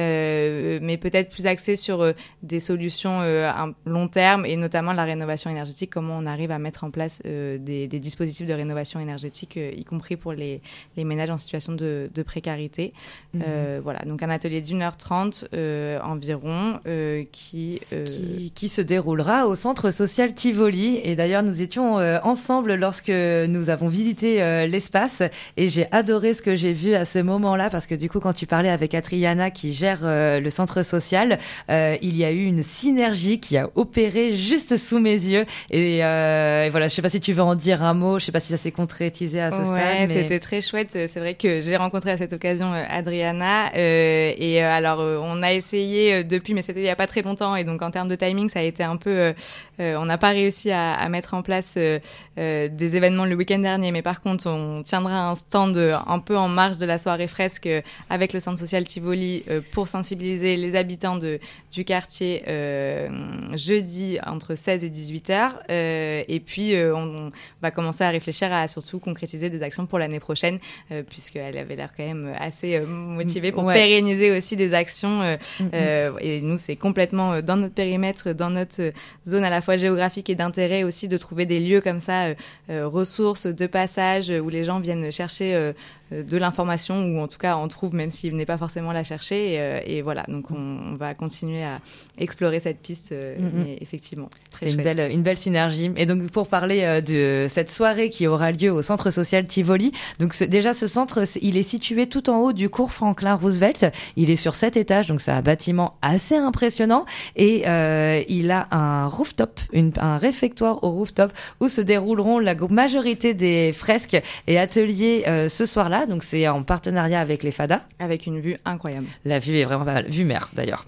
Speaker 3: Euh, mais peut-être plus axé sur euh, des solutions euh, à long terme et notamment la rénovation énergétique, comment on arrive à mettre en place euh, des, des dispositifs de rénovation énergétique, euh, y compris pour les, les ménages en situation de, de précarité. Mmh. Euh, voilà, donc un atelier d'une heure trente euh, environ euh, qui, euh...
Speaker 1: qui... qui se déroulera au centre social Tivoli. Et d'ailleurs, nous étions euh, ensemble lorsque nous avons visité euh, l'espace et j'ai adoré ce que j'ai vu à ce moment-là parce que du coup, quand tu parlais avec Adriana qui gère euh, le centre social, euh, il y a eu une synergie qui a opéré juste sous mes yeux et, euh, et voilà, je sais pas si tu veux en dire un mot, je sais pas si ça s'est concrétisé à ce
Speaker 3: ouais,
Speaker 1: stade.
Speaker 3: Ouais,
Speaker 1: mais...
Speaker 3: c'était très chouette. C'est vrai que j'ai rencontré à cette occasion euh, Adriana euh, et euh, alors euh, on a essayé euh, depuis, mais c'était il y a pas très longtemps et donc en termes de timing, ça a été un peu, euh, euh, on n'a pas réussi à, à mettre en place euh, euh, des événements le week-end dernier, mais par contre, on tiendra un stand un peu en marge de la soirée fresque avec le centre social Tivoli pour sensibiliser les habitants de, du quartier euh, jeudi entre seize et dix-huit heures. Euh, et puis, euh, on va commencer à réfléchir à surtout concrétiser des actions pour l'année prochaine, euh, puisqu'elle avait l'air quand même assez euh, motivée pour ouais. pérenniser aussi des actions. Euh, mm-hmm. euh, et nous, c'est complètement dans notre périmètre, dans notre zone à la fois géographique et d'intérêt aussi, de trouver des lieux comme ça, euh, euh, ressources de passage où les gens viennent chercher euh, de l'information ou en tout cas en trouvent même s'ils venaient pas forcément la chercher et, euh, et voilà, donc on, on va continuer à explorer cette piste euh, mm-hmm. mais effectivement très
Speaker 1: c'est
Speaker 3: chouette.
Speaker 1: une belle, une belle synergie. Et donc pour parler euh, de cette soirée qui aura lieu au centre social Tivoli, donc ce, déjà ce centre il est situé tout en haut du cours Franklin Roosevelt, il est sur sept étages, donc c'est un bâtiment assez impressionnant et euh, il a un rooftop, une, un réfectoire au rooftop où se dérouleront la majorité des fresques et ateliers euh, ce soir-là. Donc c'est en partenariat avec les F A D A.
Speaker 3: Avec une vue incroyable.
Speaker 1: La vue est vraiment pas mal. Vue mer d'ailleurs.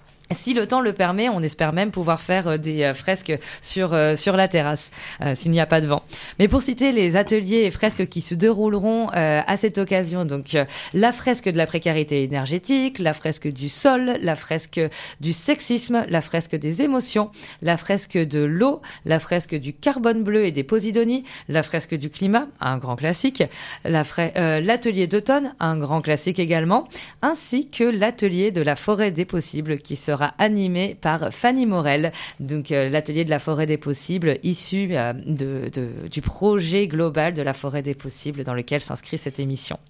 Speaker 1: Si le temps le permet, on espère même pouvoir faire des fresques sur euh, sur la terrasse, euh, s'il n'y a pas de vent. Mais pour citer les ateliers et fresques qui se dérouleront euh, à cette occasion, donc euh, la fresque de la précarité énergétique, la fresque du sol, la fresque du sexisme, la fresque des émotions, la fresque de l'eau, la fresque du carbone bleu et des posidonies, la fresque du climat, un grand classique, la fra- euh, l'atelier d'automne, un grand classique également, ainsi que l'atelier de la forêt des possibles qui sera animé par Fanny Morel, donc euh, l'atelier de la forêt des possibles issu euh, de, de, du projet global de la forêt des possibles dans lequel s'inscrit cette émission.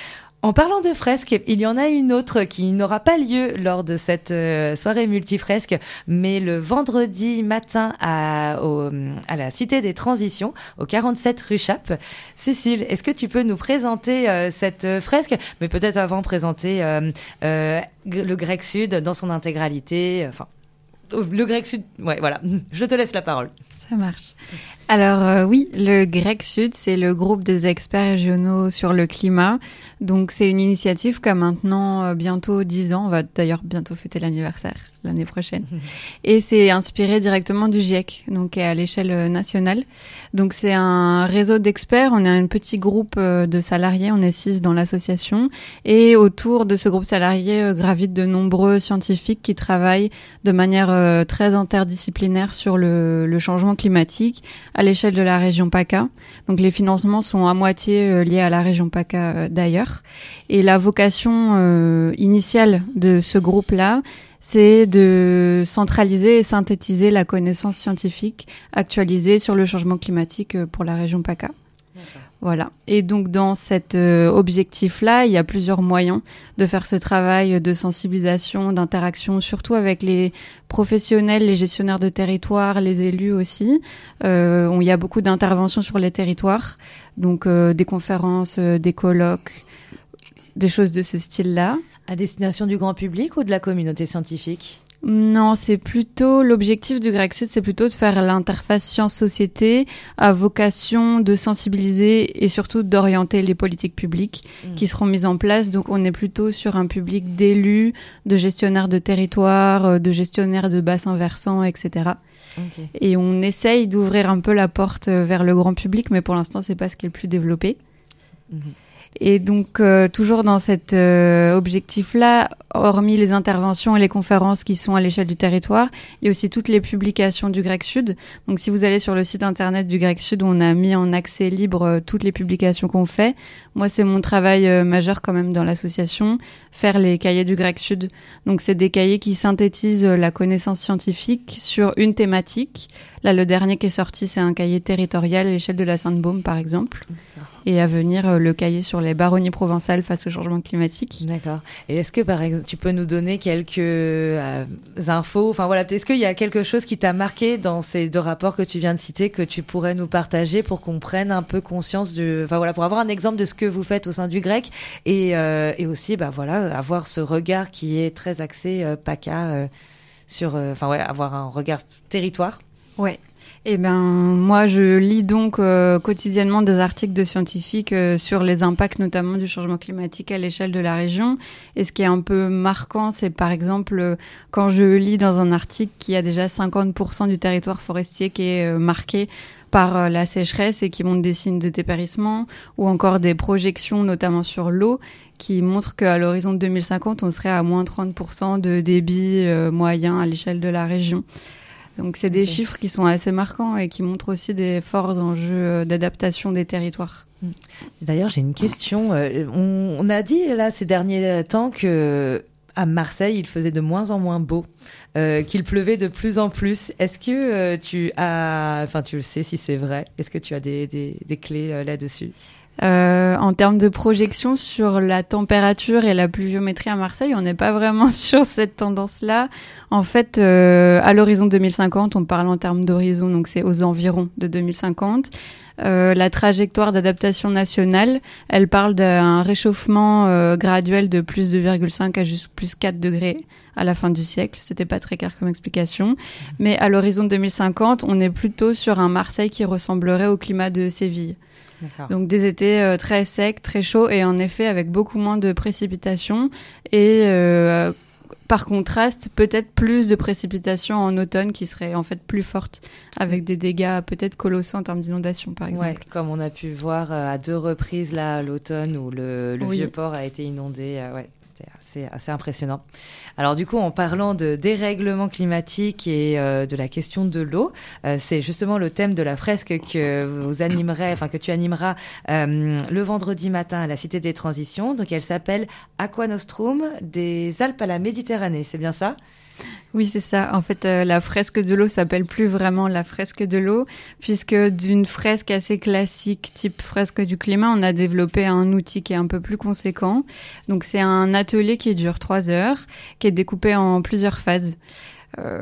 Speaker 1: En parlant de fresques, il y en a une autre qui n'aura pas lieu lors de cette euh, soirée multifresque, mais le vendredi matin à, au, à la Cité des Transitions, au quarante-sept rue Chappe. Cécile, est-ce que tu peux nous présenter euh, cette fresque, mais peut-être avant présenter euh, euh, le Grec Sud dans son intégralité, enfin... Le Grec Sud, ouais, voilà. Je te laisse la parole.
Speaker 4: Ça marche. Alors euh, oui, le Grec Sud, c'est le groupe des experts régionaux sur le climat. Donc c'est une initiative qui a maintenant euh, bientôt dix ans. On va d'ailleurs bientôt fêter l'anniversaire l'année prochaine. Et c'est inspiré directement du GIEC, donc à l'échelle nationale. Donc c'est un réseau d'experts. On est un petit groupe euh, de salariés. On est six dans l'association. Et autour de ce groupe salarié euh, gravitent de nombreux scientifiques qui travaillent de manière euh, très interdisciplinaire sur le, le changement climatique à l'échelle de la région PACA. Donc les financements sont à moitié euh, liés à la région PACA euh, d'ailleurs. Et la vocation euh, initiale de ce groupe-là, c'est de centraliser et synthétiser la connaissance scientifique actualisée sur le changement climatique euh, pour la région PACA. D'accord. Voilà. Et donc dans cet euh, objectif-là, il y a plusieurs moyens de faire ce travail de sensibilisation, d'interaction, surtout avec les professionnels, les gestionnaires de territoire, les élus aussi. Euh, on, il y a beaucoup d'interventions sur les territoires, donc euh, des conférences, euh, des colloques, des choses de ce style-là.
Speaker 1: À destination du grand public ou de la communauté scientifique ?
Speaker 4: Non, c'est plutôt l'objectif du GREC Sud, c'est plutôt de faire l'interface science-société à vocation de sensibiliser et surtout d'orienter les politiques publiques mmh. qui seront mises en place. Donc on est plutôt sur un public d'élus, de gestionnaires de territoire, de gestionnaires de bassins versants, et cetera. Okay. Et on essaye d'ouvrir un peu la porte vers le grand public, mais pour l'instant c'est pas ce qui est le plus développé. Mmh. Et donc, euh, toujours dans cet euh, objectif-là, hormis les interventions et les conférences qui sont à l'échelle du territoire, il y a aussi toutes les publications du GREC Sud. Donc, si vous allez sur le site internet du GREC Sud, on a mis en accès libre euh, toutes les publications qu'on fait. Moi, c'est mon travail euh, majeur quand même dans l'association, faire les cahiers du GREC Sud. Donc, c'est des cahiers qui synthétisent euh, la connaissance scientifique sur une thématique. Là, le dernier qui est sorti, c'est un cahier territorial à l'échelle de la Sainte-Baume, par exemple. D'accord. Et à venir, euh, le cahier sur les baronnies provençales face au changement climatique.
Speaker 1: D'accord. Et est-ce que, par exemple, tu peux nous donner quelques euh, infos, enfin voilà, est-ce qu'il y a quelque chose qui t'a marqué dans ces deux rapports que tu viens de citer, que tu pourrais nous partager pour qu'on prenne un peu conscience de, enfin voilà, pour avoir un exemple de ce que vous faites au sein du GREC et, euh, et aussi, bah voilà, avoir ce regard qui est très axé euh, PACA euh, sur, enfin euh, ouais, avoir un regard territoire.
Speaker 4: Ouais. Eh ben, moi, je lis donc euh, quotidiennement des articles de scientifiques euh, sur les impacts notamment du changement climatique à l'échelle de la région. Et ce qui est un peu marquant, c'est par exemple euh, quand je lis dans un article qu'il y a déjà cinquante pour cent du territoire forestier qui est euh, marqué par euh, la sécheresse et qui montre des signes de dépérissement, ou encore des projections notamment sur l'eau qui montrent qu'à l'horizon de deux mille cinquante, on serait à moins trente pour cent de débit euh, moyen à l'échelle de la région. Donc, c'est des okay. chiffres qui sont assez marquants et qui montrent aussi des forts enjeux d'adaptation des territoires.
Speaker 1: D'ailleurs, j'ai une question. On, on a dit là ces derniers temps que à Marseille, il faisait de moins en moins beau, euh, qu'il pleuvait de plus en plus. Est-ce que euh, tu as, enfin, tu le sais si c'est vrai. Est-ce que tu as des, des, des clés euh, là-dessus?
Speaker 4: Euh, en termes de projection sur la température et la pluviométrie à Marseille, on n'est pas vraiment sur cette tendance-là. En fait, euh, à l'horizon deux mille cinquante, on parle en termes d'horizon, donc c'est aux environs de deux mille cinquante. Euh, la trajectoire d'adaptation nationale, elle parle d'un réchauffement euh, graduel de plus deux virgule cinq à juste plus quatre degrés à la fin du siècle. C'était pas très clair comme explication. Mais à l'horizon deux mille cinquante, on est plutôt sur un Marseille qui ressemblerait au climat de Séville. D'accord. Donc des étés euh, très secs, très chauds et en effet avec beaucoup moins de précipitations et euh, par contraste peut-être plus de précipitations en automne qui seraient en fait plus fortes avec des dégâts peut-être colossaux en termes d'inondation par exemple.
Speaker 1: Ouais, comme on a pu voir euh, à deux reprises là à l'automne où le, le
Speaker 4: oui.
Speaker 1: vieux port a été inondé. Euh, ouais. C'était assez, assez impressionnant. Alors du coup, en parlant de dérèglement climatique et euh, de la question de l'eau, euh, c'est justement le thème de la fresque que vous animerez, enfin que tu animeras euh, le vendredi matin à la Cité des Transitions. Donc elle s'appelle Aqua Nostrum des Alpes à la Méditerranée. C'est bien ça ?
Speaker 4: Oui, c'est ça. En fait, euh, la fresque de l'eau s'appelle plus vraiment la fresque de l'eau, puisque d'une fresque assez classique, type fresque du climat, on a développé un outil qui est un peu plus conséquent. Donc, c'est un atelier qui dure trois heures, qui est découpé en plusieurs phases. Euh,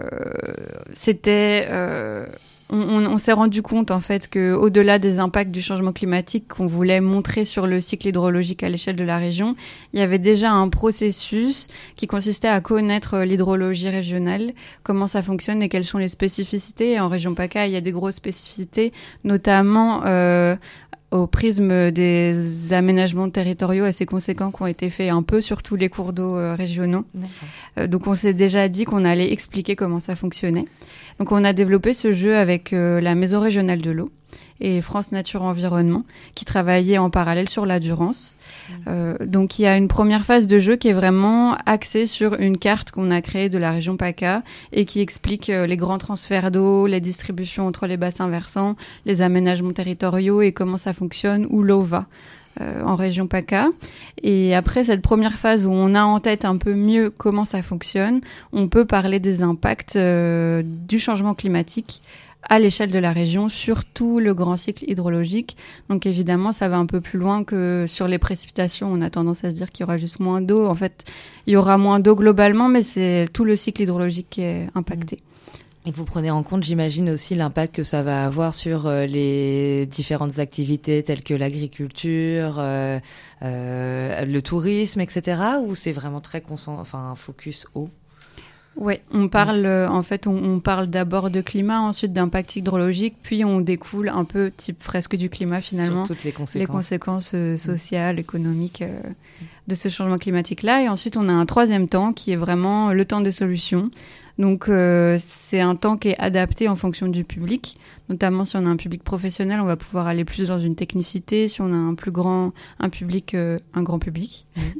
Speaker 4: c'était... Euh On, on, on s'est rendu compte en fait que, au-delà des impacts du changement climatique qu'on voulait montrer sur le cycle hydrologique à l'échelle de la région, il y avait déjà un processus qui consistait à connaître l'hydrologie régionale, comment ça fonctionne et quelles sont les spécificités. Et en région PACA, il y a des grosses spécificités, notamment euh, au prisme des aménagements territoriaux assez conséquents qui ont été faits un peu sur tous les cours d'eau euh, régionaux. Euh, donc on s'est déjà dit qu'on allait expliquer comment ça fonctionnait. Donc on a développé ce jeu avec euh, la Maison régionale de l'eau et France Nature Environnement qui travaillaient en parallèle sur la Durance. Mmh. Euh, donc il y a une première phase de jeu qui est vraiment axée sur une carte qu'on a créée de la région PACA et qui explique euh, les grands transferts d'eau, les distributions entre les bassins versants, les aménagements territoriaux et comment ça fonctionne, où l'eau va. Euh, en région PACA. Et après cette première phase où on a en tête un peu mieux comment ça fonctionne, on peut parler des impacts euh, du changement climatique à l'échelle de la région sur tout le grand cycle hydrologique. Donc évidemment, ça va un peu plus loin que sur les précipitations. On a tendance à se dire qu'il y aura juste moins d'eau. En fait, il y aura moins d'eau globalement, mais c'est tout le cycle hydrologique qui est impacté.
Speaker 1: Et vous prenez en compte, j'imagine, aussi l'impact que ça va avoir sur euh, les différentes activités telles que l'agriculture, euh, euh, le tourisme, et cetera. Ou c'est vraiment très concent- enfin, focus eau ?
Speaker 4: Oui, on parle, euh, en fait, on, on parle d'abord de climat, ensuite d'impact hydrologique, puis on découle un peu type fresque du climat finalement.
Speaker 1: Sur toutes les conséquences.
Speaker 4: Les conséquences euh, sociales, économiques euh, de ce changement climatique-là. Et ensuite, on a un troisième temps qui est vraiment le temps des solutions. Donc, euh, c'est un temps qui est adapté en fonction du public. Notamment, si on a un public professionnel, on va pouvoir aller plus dans une technicité. Si on a un plus grand, un public, euh, un grand public,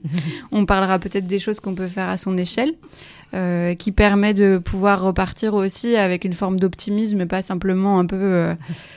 Speaker 4: on parlera peut-être des choses qu'on peut faire à son échelle. Euh, qui permet de pouvoir repartir aussi avec une forme d'optimisme et pas simplement un peu, euh,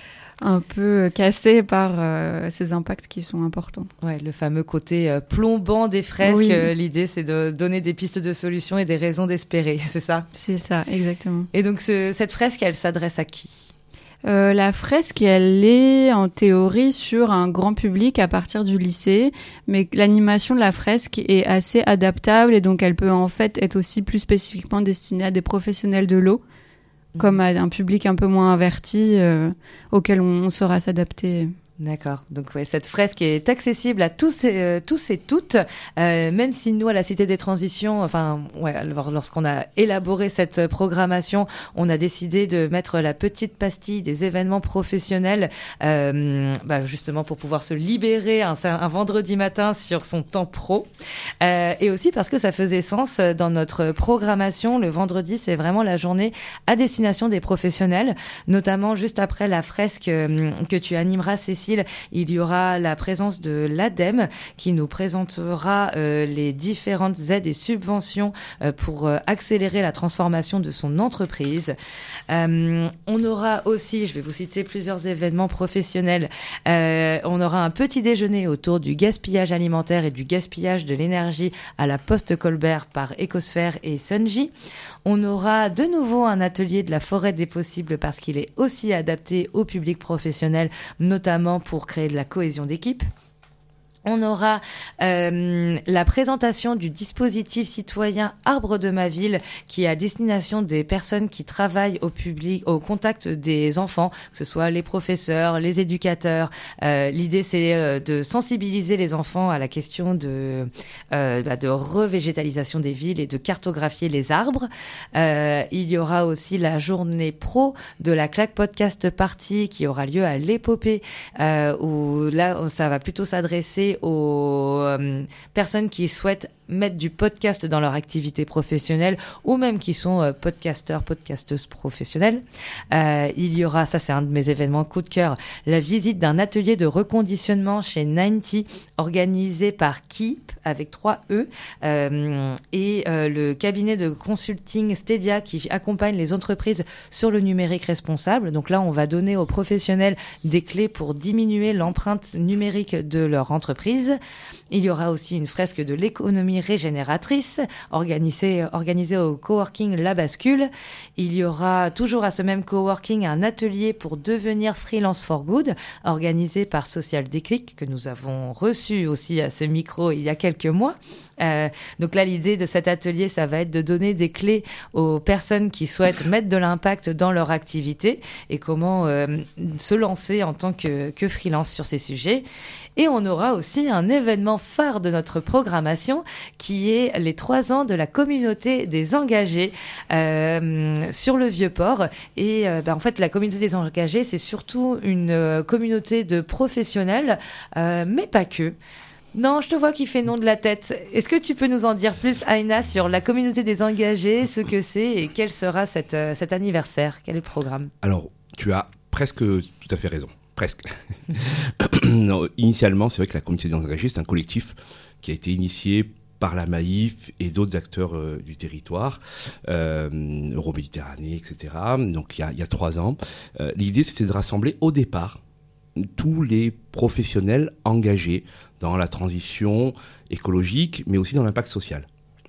Speaker 4: un peu cassé par euh, ces impacts qui sont importants.
Speaker 1: Ouais, le fameux côté euh, plombant des fresques. Oui. Euh, l'idée, c'est de donner des pistes de solutions et des raisons d'espérer, c'est ça ?
Speaker 4: C'est ça, exactement.
Speaker 1: Et donc, ce, cette fresque, elle s'adresse à qui ?
Speaker 4: Euh, la fresque, elle est en théorie sur un grand public à partir du lycée, mais l'animation de la fresque est assez adaptable et donc elle peut en fait être aussi plus spécifiquement destinée à des professionnels de l'eau, mmh. comme à un public un peu moins averti euh, auquel on, on saura s'adapter.
Speaker 1: D'accord. Donc ouais, cette fresque est accessible à tous et, euh, tous et toutes, euh, même si nous à la Cité des Transitions, enfin ouais, alors, lorsqu'on a élaboré cette programmation, on a décidé de mettre la petite pastille des événements professionnels, euh, bah, justement pour pouvoir se libérer un, un vendredi matin sur son temps pro, euh, et aussi parce que ça faisait sens dans notre programmation. Le vendredi, c'est vraiment la journée à destination des professionnels, notamment juste après la fresque euh, que tu animeras, Cécile. Il y aura la présence de l'ADEME qui nous présentera euh, les différentes aides et subventions euh, pour euh, accélérer la transformation de son entreprise. Euh, on aura aussi, je vais vous citer plusieurs événements professionnels, euh, on aura un petit déjeuner autour du gaspillage alimentaire et du gaspillage de l'énergie à la Poste Colbert par Ecosphère et Sunji. On aura de nouveau un atelier de la forêt des possibles parce qu'il est aussi adapté au public professionnel, notamment pour créer de la cohésion d'équipe. On aura euh, la présentation du dispositif citoyen Arbre de ma ville qui est à destination des personnes qui travaillent au public, au contact des enfants, que ce soit les professeurs, les éducateurs. Euh, l'idée, c'est euh, de sensibiliser les enfants à la question de, euh, bah, de revégétalisation des villes et de cartographier les arbres. Euh, il y aura aussi la journée pro de la Claque Podcast Party qui aura lieu à l'Épopée, euh, où là, ça va plutôt s'adresser aux euh, personnes qui souhaitent mettre du podcast dans leur activité professionnelle ou même qui sont euh, podcasteurs, podcasteuses professionnelles. Euh, il y aura, ça c'est un de mes événements coup de cœur, la visite d'un atelier de reconditionnement chez ninety organisé par Keep avec trois E euh, et euh, le cabinet de consulting Stedia qui accompagne les entreprises sur le numérique responsable. Donc là, on va donner aux professionnels des clés pour diminuer l'empreinte numérique de leur entreprise. Il y aura aussi une fresque de l'économie régénératrice organisée, organisée au coworking La Bascule. Il y aura toujours à ce même coworking un atelier pour devenir freelance for good organisé par Social Déclic que nous avons reçu aussi à ce micro il y a quelques mois. Euh, donc là, l'idée de cet atelier, ça va être de donner des clés aux personnes qui souhaitent mettre de l'impact dans leur activité et comment euh, se lancer en tant que, que freelance sur ces sujets. Et on aura aussi un événement phare de notre programmation qui est les trois ans de la communauté des engagés euh, sur le Vieux-Port. Et euh, ben, en fait, la communauté des engagés, c'est surtout une euh, communauté de professionnels, euh, mais pas que. Non, je te vois qui fait non de la tête. Est-ce que tu peux nous en dire plus, Aïna, sur la communauté des engagés, ce que c'est et quel sera cette, euh, cet anniversaire ? Quel est le programme ?
Speaker 2: Alors, tu as presque tout à fait raison. Presque. Non, initialement, c'est vrai que la communauté des engagés, c'est un collectif qui a été initié par la Maïf et d'autres acteurs euh, du territoire, euh, Euroméditerranée, et cetera. Donc, il y a, il y a trois ans. Euh, l'idée, c'était de rassembler au départ tous les professionnels engagés dans la transition écologique, mais aussi dans l'impact social.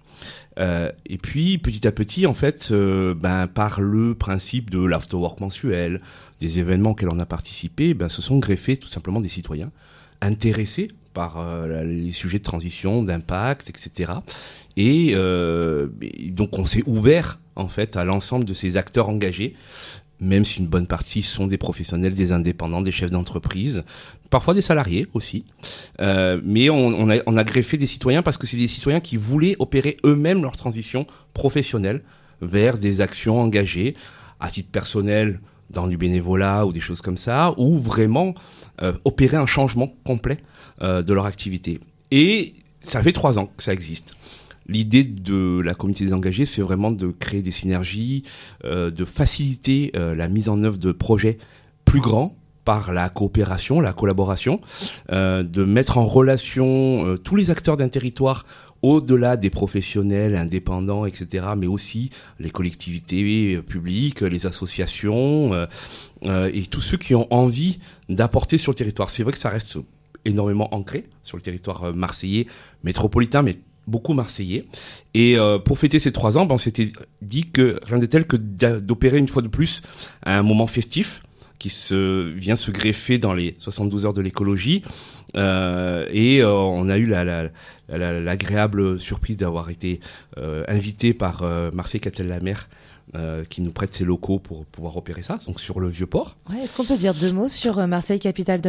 Speaker 2: Euh, et puis, petit à petit, en fait, euh, ben, par le principe de l'afterwork mensuel, des événements auxquels on a participé, ben, se sont greffés tout simplement des citoyens intéressés par euh, les sujets de transition, d'impact, et cetera. Et, euh, et donc, on s'est ouvert, en fait, à l'ensemble de ces acteurs engagés, même si une bonne partie sont des professionnels, des indépendants, des chefs d'entreprise, parfois des salariés aussi. Euh, mais on, on, a, on a greffé des citoyens parce que c'est des citoyens qui voulaient opérer eux-mêmes leur transition professionnelle vers des actions engagées à titre personnel, dans du bénévolat ou des choses comme ça, ou vraiment euh, opérer un changement complet euh, de leur activité. Et ça fait trois ans que ça existe. L'idée de la communauté des engagés, c'est vraiment de créer des synergies, euh, de faciliter euh, la mise en œuvre de projets plus grands par la coopération, la collaboration, euh, de mettre en relation euh, tous les acteurs d'un territoire au-delà des professionnels indépendants, et cetera, mais aussi les collectivités publiques, les associations euh, euh, et tous ceux qui ont envie d'apporter sur le territoire. C'est vrai que ça reste énormément ancré sur le territoire marseillais, métropolitain, mais beaucoup marseillais. Et euh, pour fêter ces trois ans, ben, on s'était dit que rien de tel que d'opérer une fois de plus un moment festif qui se vient se greffer dans les soixante-douze heures de l'écologie. Euh, et euh, on a eu la, la, la, l'agréable surprise d'avoir été euh, invité par euh, Marseille Capitale-de-la-Mer euh, qui nous prête ses locaux pour pouvoir opérer ça, donc sur le Vieux-Port.
Speaker 1: Ouais, est-ce qu'on peut dire deux mots sur euh, Marseille Capitale-de-la-Mer ?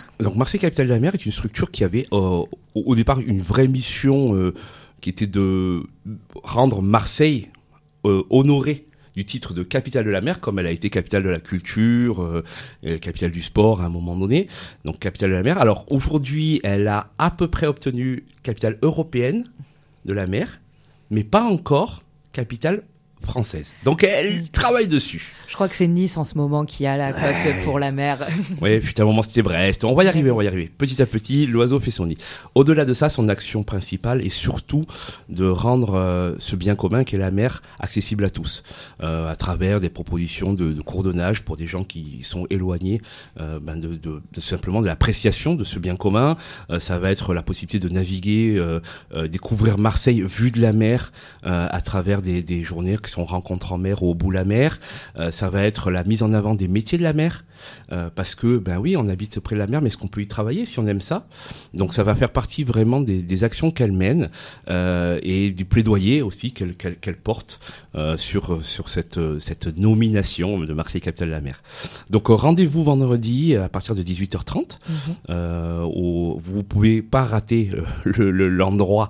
Speaker 1: Donc
Speaker 2: Marseille Capitale-de-la-Mer est une structure qui avait euh, au, au départ une vraie mission euh, qui était de rendre Marseille euh, honorée du titre de capitale de la mer, comme elle a été capitale de la culture, euh, capitale du sport à un moment donné, donc capitale de la mer. Alors aujourd'hui, elle a à peu près obtenu capitale européenne de la mer, mais pas encore capitale française. Donc elle travaille dessus.
Speaker 1: Je crois que c'est Nice en ce moment qui a la cote ouais. pour la mer.
Speaker 2: Oui, putain, un moment c'était Brest. On va y arriver, on va y arriver. Petit à petit, l'oiseau fait son nid. Au-delà de ça, son action principale est surtout de rendre euh, ce bien commun qu'est la mer accessible à tous, euh, à travers des propositions de, de coordonnage pour des gens qui sont éloignés euh, ben de, de, de simplement de l'appréciation de ce bien commun. Euh, ça va être la possibilité de naviguer, euh, euh, découvrir Marseille vue de la mer euh, à travers des, des journées qui sont rencontres en mer ou au bout de la mer. Euh, ça va être la mise en avant des métiers de la mer, euh, parce que, ben oui, on habite près de la mer, mais est-ce qu'on peut y travailler si on aime ça ? Donc ça va faire partie vraiment des, des actions qu'elle mène euh, et du plaidoyer aussi qu'elle, qu'elle, qu'elle porte euh, sur, sur cette, cette nomination de Marseille Capitale de la mer. Donc rendez-vous vendredi à partir de dix-huit heures trente. Mmh. Euh, où vous ne pouvez pas rater le, le, l'endroit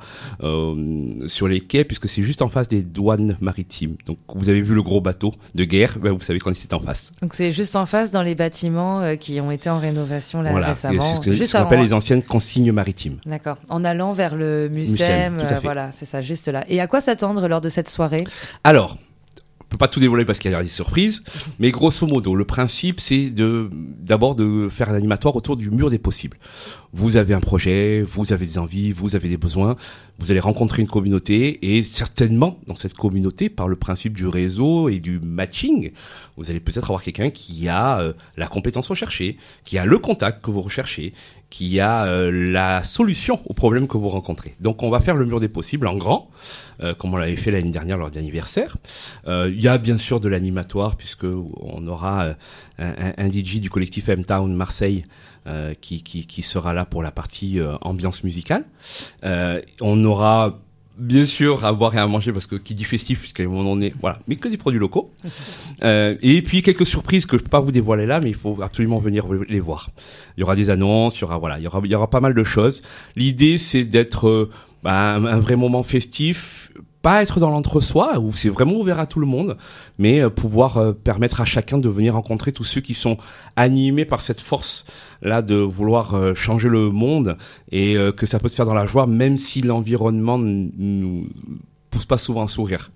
Speaker 2: euh, sur les quais, puisque c'est juste en face des douanes maritimes. Donc vous avez vu le gros bateau de guerre, ben, vous savez qu'on est en face.
Speaker 1: Donc c'est juste en face dans les bâtiments euh, qui ont été en rénovation là
Speaker 2: voilà.
Speaker 1: récemment.
Speaker 2: C'est ce,
Speaker 1: juste
Speaker 2: ce qu'on appelle les anciennes consignes maritimes.
Speaker 1: D'accord. En allant vers le Mucem,
Speaker 2: Mucem,
Speaker 1: euh, voilà, c'est ça, juste là. Et à quoi s'attendre lors de cette soirée ?
Speaker 2: Alors, on peut pas tout dévoiler parce qu'il y a des surprises, mais grosso modo, le principe, c'est de, d'abord de faire un animatoire autour du mur des possibles. Vous avez un projet, vous avez des envies, vous avez des besoins, vous allez rencontrer une communauté et certainement, dans cette communauté, par le principe du réseau et du matching, vous allez peut-être avoir quelqu'un qui a euh, la compétence recherchée, qui a le contact que vous recherchez, qui a euh, la solution au problème que vous rencontrez. Donc on va faire le mur des possibles en grand, euh, comme on l'avait fait l'année dernière lors de l'anniversaire. Euh, il y a bien sûr de l'animatoire, puisque on aura euh, un, un D J du collectif M-Town Marseille euh, qui, qui, qui sera là pour la partie euh, ambiance musicale. Euh, on aura bien sûr à boire et à manger, parce que qui dit festif, puisqu'à un moment donné, voilà, mais que des produits locaux. Euh, et puis quelques surprises que je peux pas vous dévoiler là, mais il faut absolument venir les voir. Il y aura des annonces, il y aura voilà, il y aura il y aura pas mal de choses. L'idée c'est d'être euh, bah, un, un vrai moment festif, pas être dans l'entre-soi où c'est vraiment ouvert à tout le monde, mais euh, pouvoir euh, permettre à chacun de venir rencontrer tous ceux qui sont animés par cette force là de vouloir euh, changer le monde, et euh, que ça peut se faire dans la joie, même si l'environnement ne nous pousse pas souvent à sourire.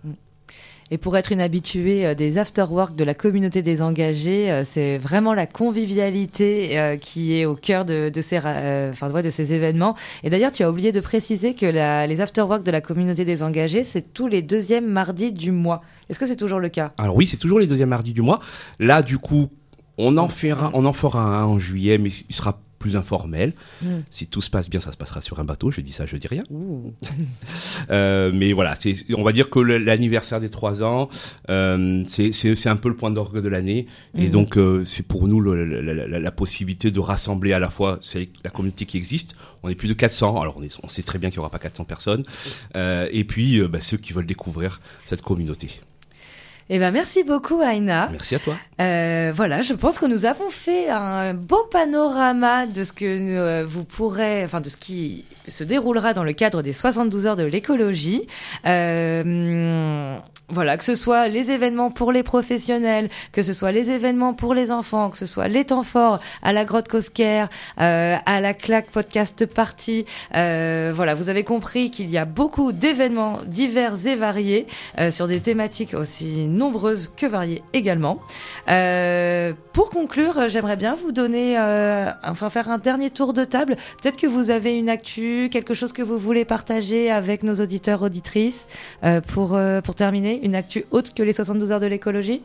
Speaker 1: Et pour être une habituée des after-work de la communauté des engagés, c'est vraiment la convivialité euh, qui est au cœur de, de, ces, euh, enfin, ouais, de ces événements. Et d'ailleurs, tu as oublié de préciser que la, les after-work de la communauté des engagés, c'est tous les deuxièmes mardis du mois. Est-ce que c'est toujours le cas ?
Speaker 2: Alors oui, c'est toujours les deuxièmes mardis du mois. Là, du coup, on en fera, on en fera un en juillet, mais il sera plus informel. Mmh. Si tout se passe bien, ça se passera sur un bateau. Je dis ça, je dis rien. euh, mais voilà, c'est, on va dire que l'anniversaire des trois ans, euh, c'est, c'est, c'est un peu le point d'orgue de l'année. Mmh. Et donc, euh, c'est pour nous le, la, la, la possibilité de rassembler à la fois c'est la communauté qui existe. On est plus de quatre cents. Alors, on, est, on sait très bien qu'il n'y aura pas quatre cents personnes. Euh, et puis, euh, bah, ceux qui veulent découvrir cette communauté.
Speaker 1: Eh ben, merci beaucoup, Aïna.
Speaker 2: Merci à toi.
Speaker 1: Euh, voilà, je pense que nous avons fait un beau panorama de ce que euh, vous pourrez, enfin, de ce qui se déroulera dans le cadre des soixante-douze heures de l'écologie. Euh, voilà, que ce soit les événements pour les professionnels, que ce soit les événements pour les enfants, que ce soit les temps forts à la Grotte Cosquer, euh, à la Claque Podcast Party. Euh, voilà, vous avez compris qu'il y a beaucoup d'événements divers et variés euh, sur des thématiques aussi nombreuses que variées également. Euh, pour conclure, j'aimerais bien vous donner, euh, enfin faire un dernier tour de table. Peut-être que vous avez une actu, quelque chose que vous voulez partager avec nos auditeurs, auditrices, euh, pour, euh, pour terminer, une actu autre que les soixante-douze heures de l'écologie.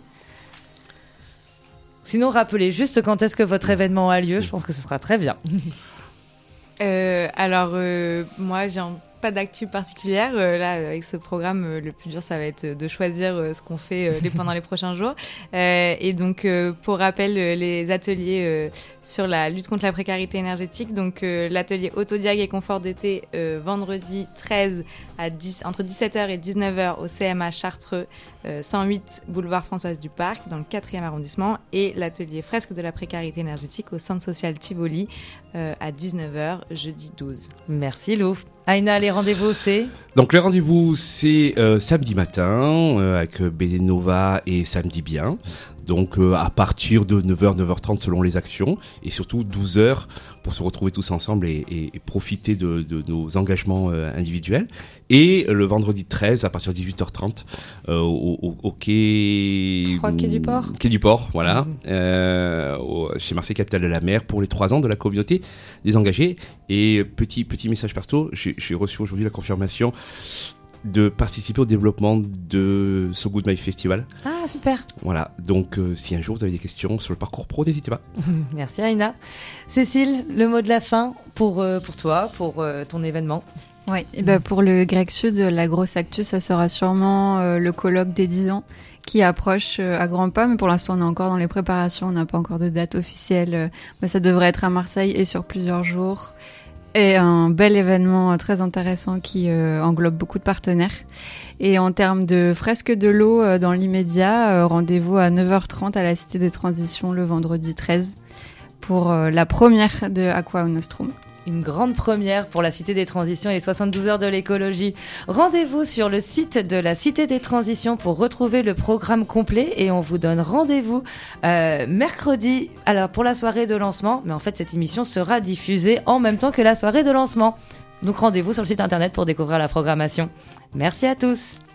Speaker 1: Sinon, rappelez juste quand est-ce que votre événement a lieu, je pense que ce sera très bien.
Speaker 3: Euh, alors, euh, moi, j'ai un pas d'actu particulière. Euh, là, avec ce programme, euh, le plus dur, ça va être de choisir euh, ce qu'on fait euh, les, pendant les prochains jours. Euh, et donc, euh, pour rappel, euh, les ateliers euh, sur la lutte contre la précarité énergétique. Donc, euh, l'atelier Autodiag et confort d'été, euh, vendredi treize à dix, entre dix-sept heures et dix-neuf heures au C M A Chartreux, euh, cent huit boulevard Françoise du Parc, dans le quatrième arrondissement. Et l'atelier fresque de la précarité énergétique au centre social Tivoli, euh, à dix-neuf heures, jeudi douze.
Speaker 1: Merci Lou. Aïna, les rendez-vous, c'est
Speaker 2: Donc le rendez-vous, c'est euh, samedi matin euh, avec Bénénova et Samedi Bien. Donc euh, à partir de neuf heures, neuf heures trente selon les actions, et surtout douze heures pour se retrouver tous ensemble et, et, et profiter de, de nos engagements euh, individuels. Et le vendredi treize à partir de dix-huit heures trente euh, au, au, au quai...
Speaker 1: trois quai du Port.
Speaker 2: Quai du Port, voilà,
Speaker 1: Mmh.
Speaker 2: euh, au, chez Marseille Capitale de la Mer pour les trois ans de la communauté des engagés. Et petit, petit message perso, j'ai, j'ai reçu aujourd'hui la confirmation de participer au développement de So Good My Festival.
Speaker 1: Ah, super.
Speaker 2: Voilà, donc euh, si un jour vous avez des questions sur le parcours pro, n'hésitez pas.
Speaker 1: Merci Aïna. Cécile, le mot de la fin pour, euh, pour toi, pour euh, ton événement.
Speaker 4: Oui, et ben pour le Grec Sud, la grosse actu, ça sera sûrement euh, le colloque des dix ans qui approche euh, à grands pas, mais pour l'instant on est encore dans les préparations, on n'a pas encore de date officielle. Euh, mais ça devrait être à Marseille et sur plusieurs jours. Et un bel événement très intéressant qui euh, englobe beaucoup de partenaires. Et en termes de fresque de l'eau euh, dans l'immédiat, euh, rendez-vous à neuf heures trente à la Cité des Transitions le vendredi treize pour euh, la première de Aqua Nostrum.
Speaker 1: Une grande première pour la Cité des Transitions et les soixante-douze heures de l'écologie. Rendez-vous sur le site de la Cité des Transitions pour retrouver le programme complet et on vous donne rendez-vous euh, mercredi alors pour la soirée de lancement. Mais en fait, cette émission sera diffusée en même temps que la soirée de lancement. Donc rendez-vous sur le site internet pour découvrir la programmation. Merci à tous.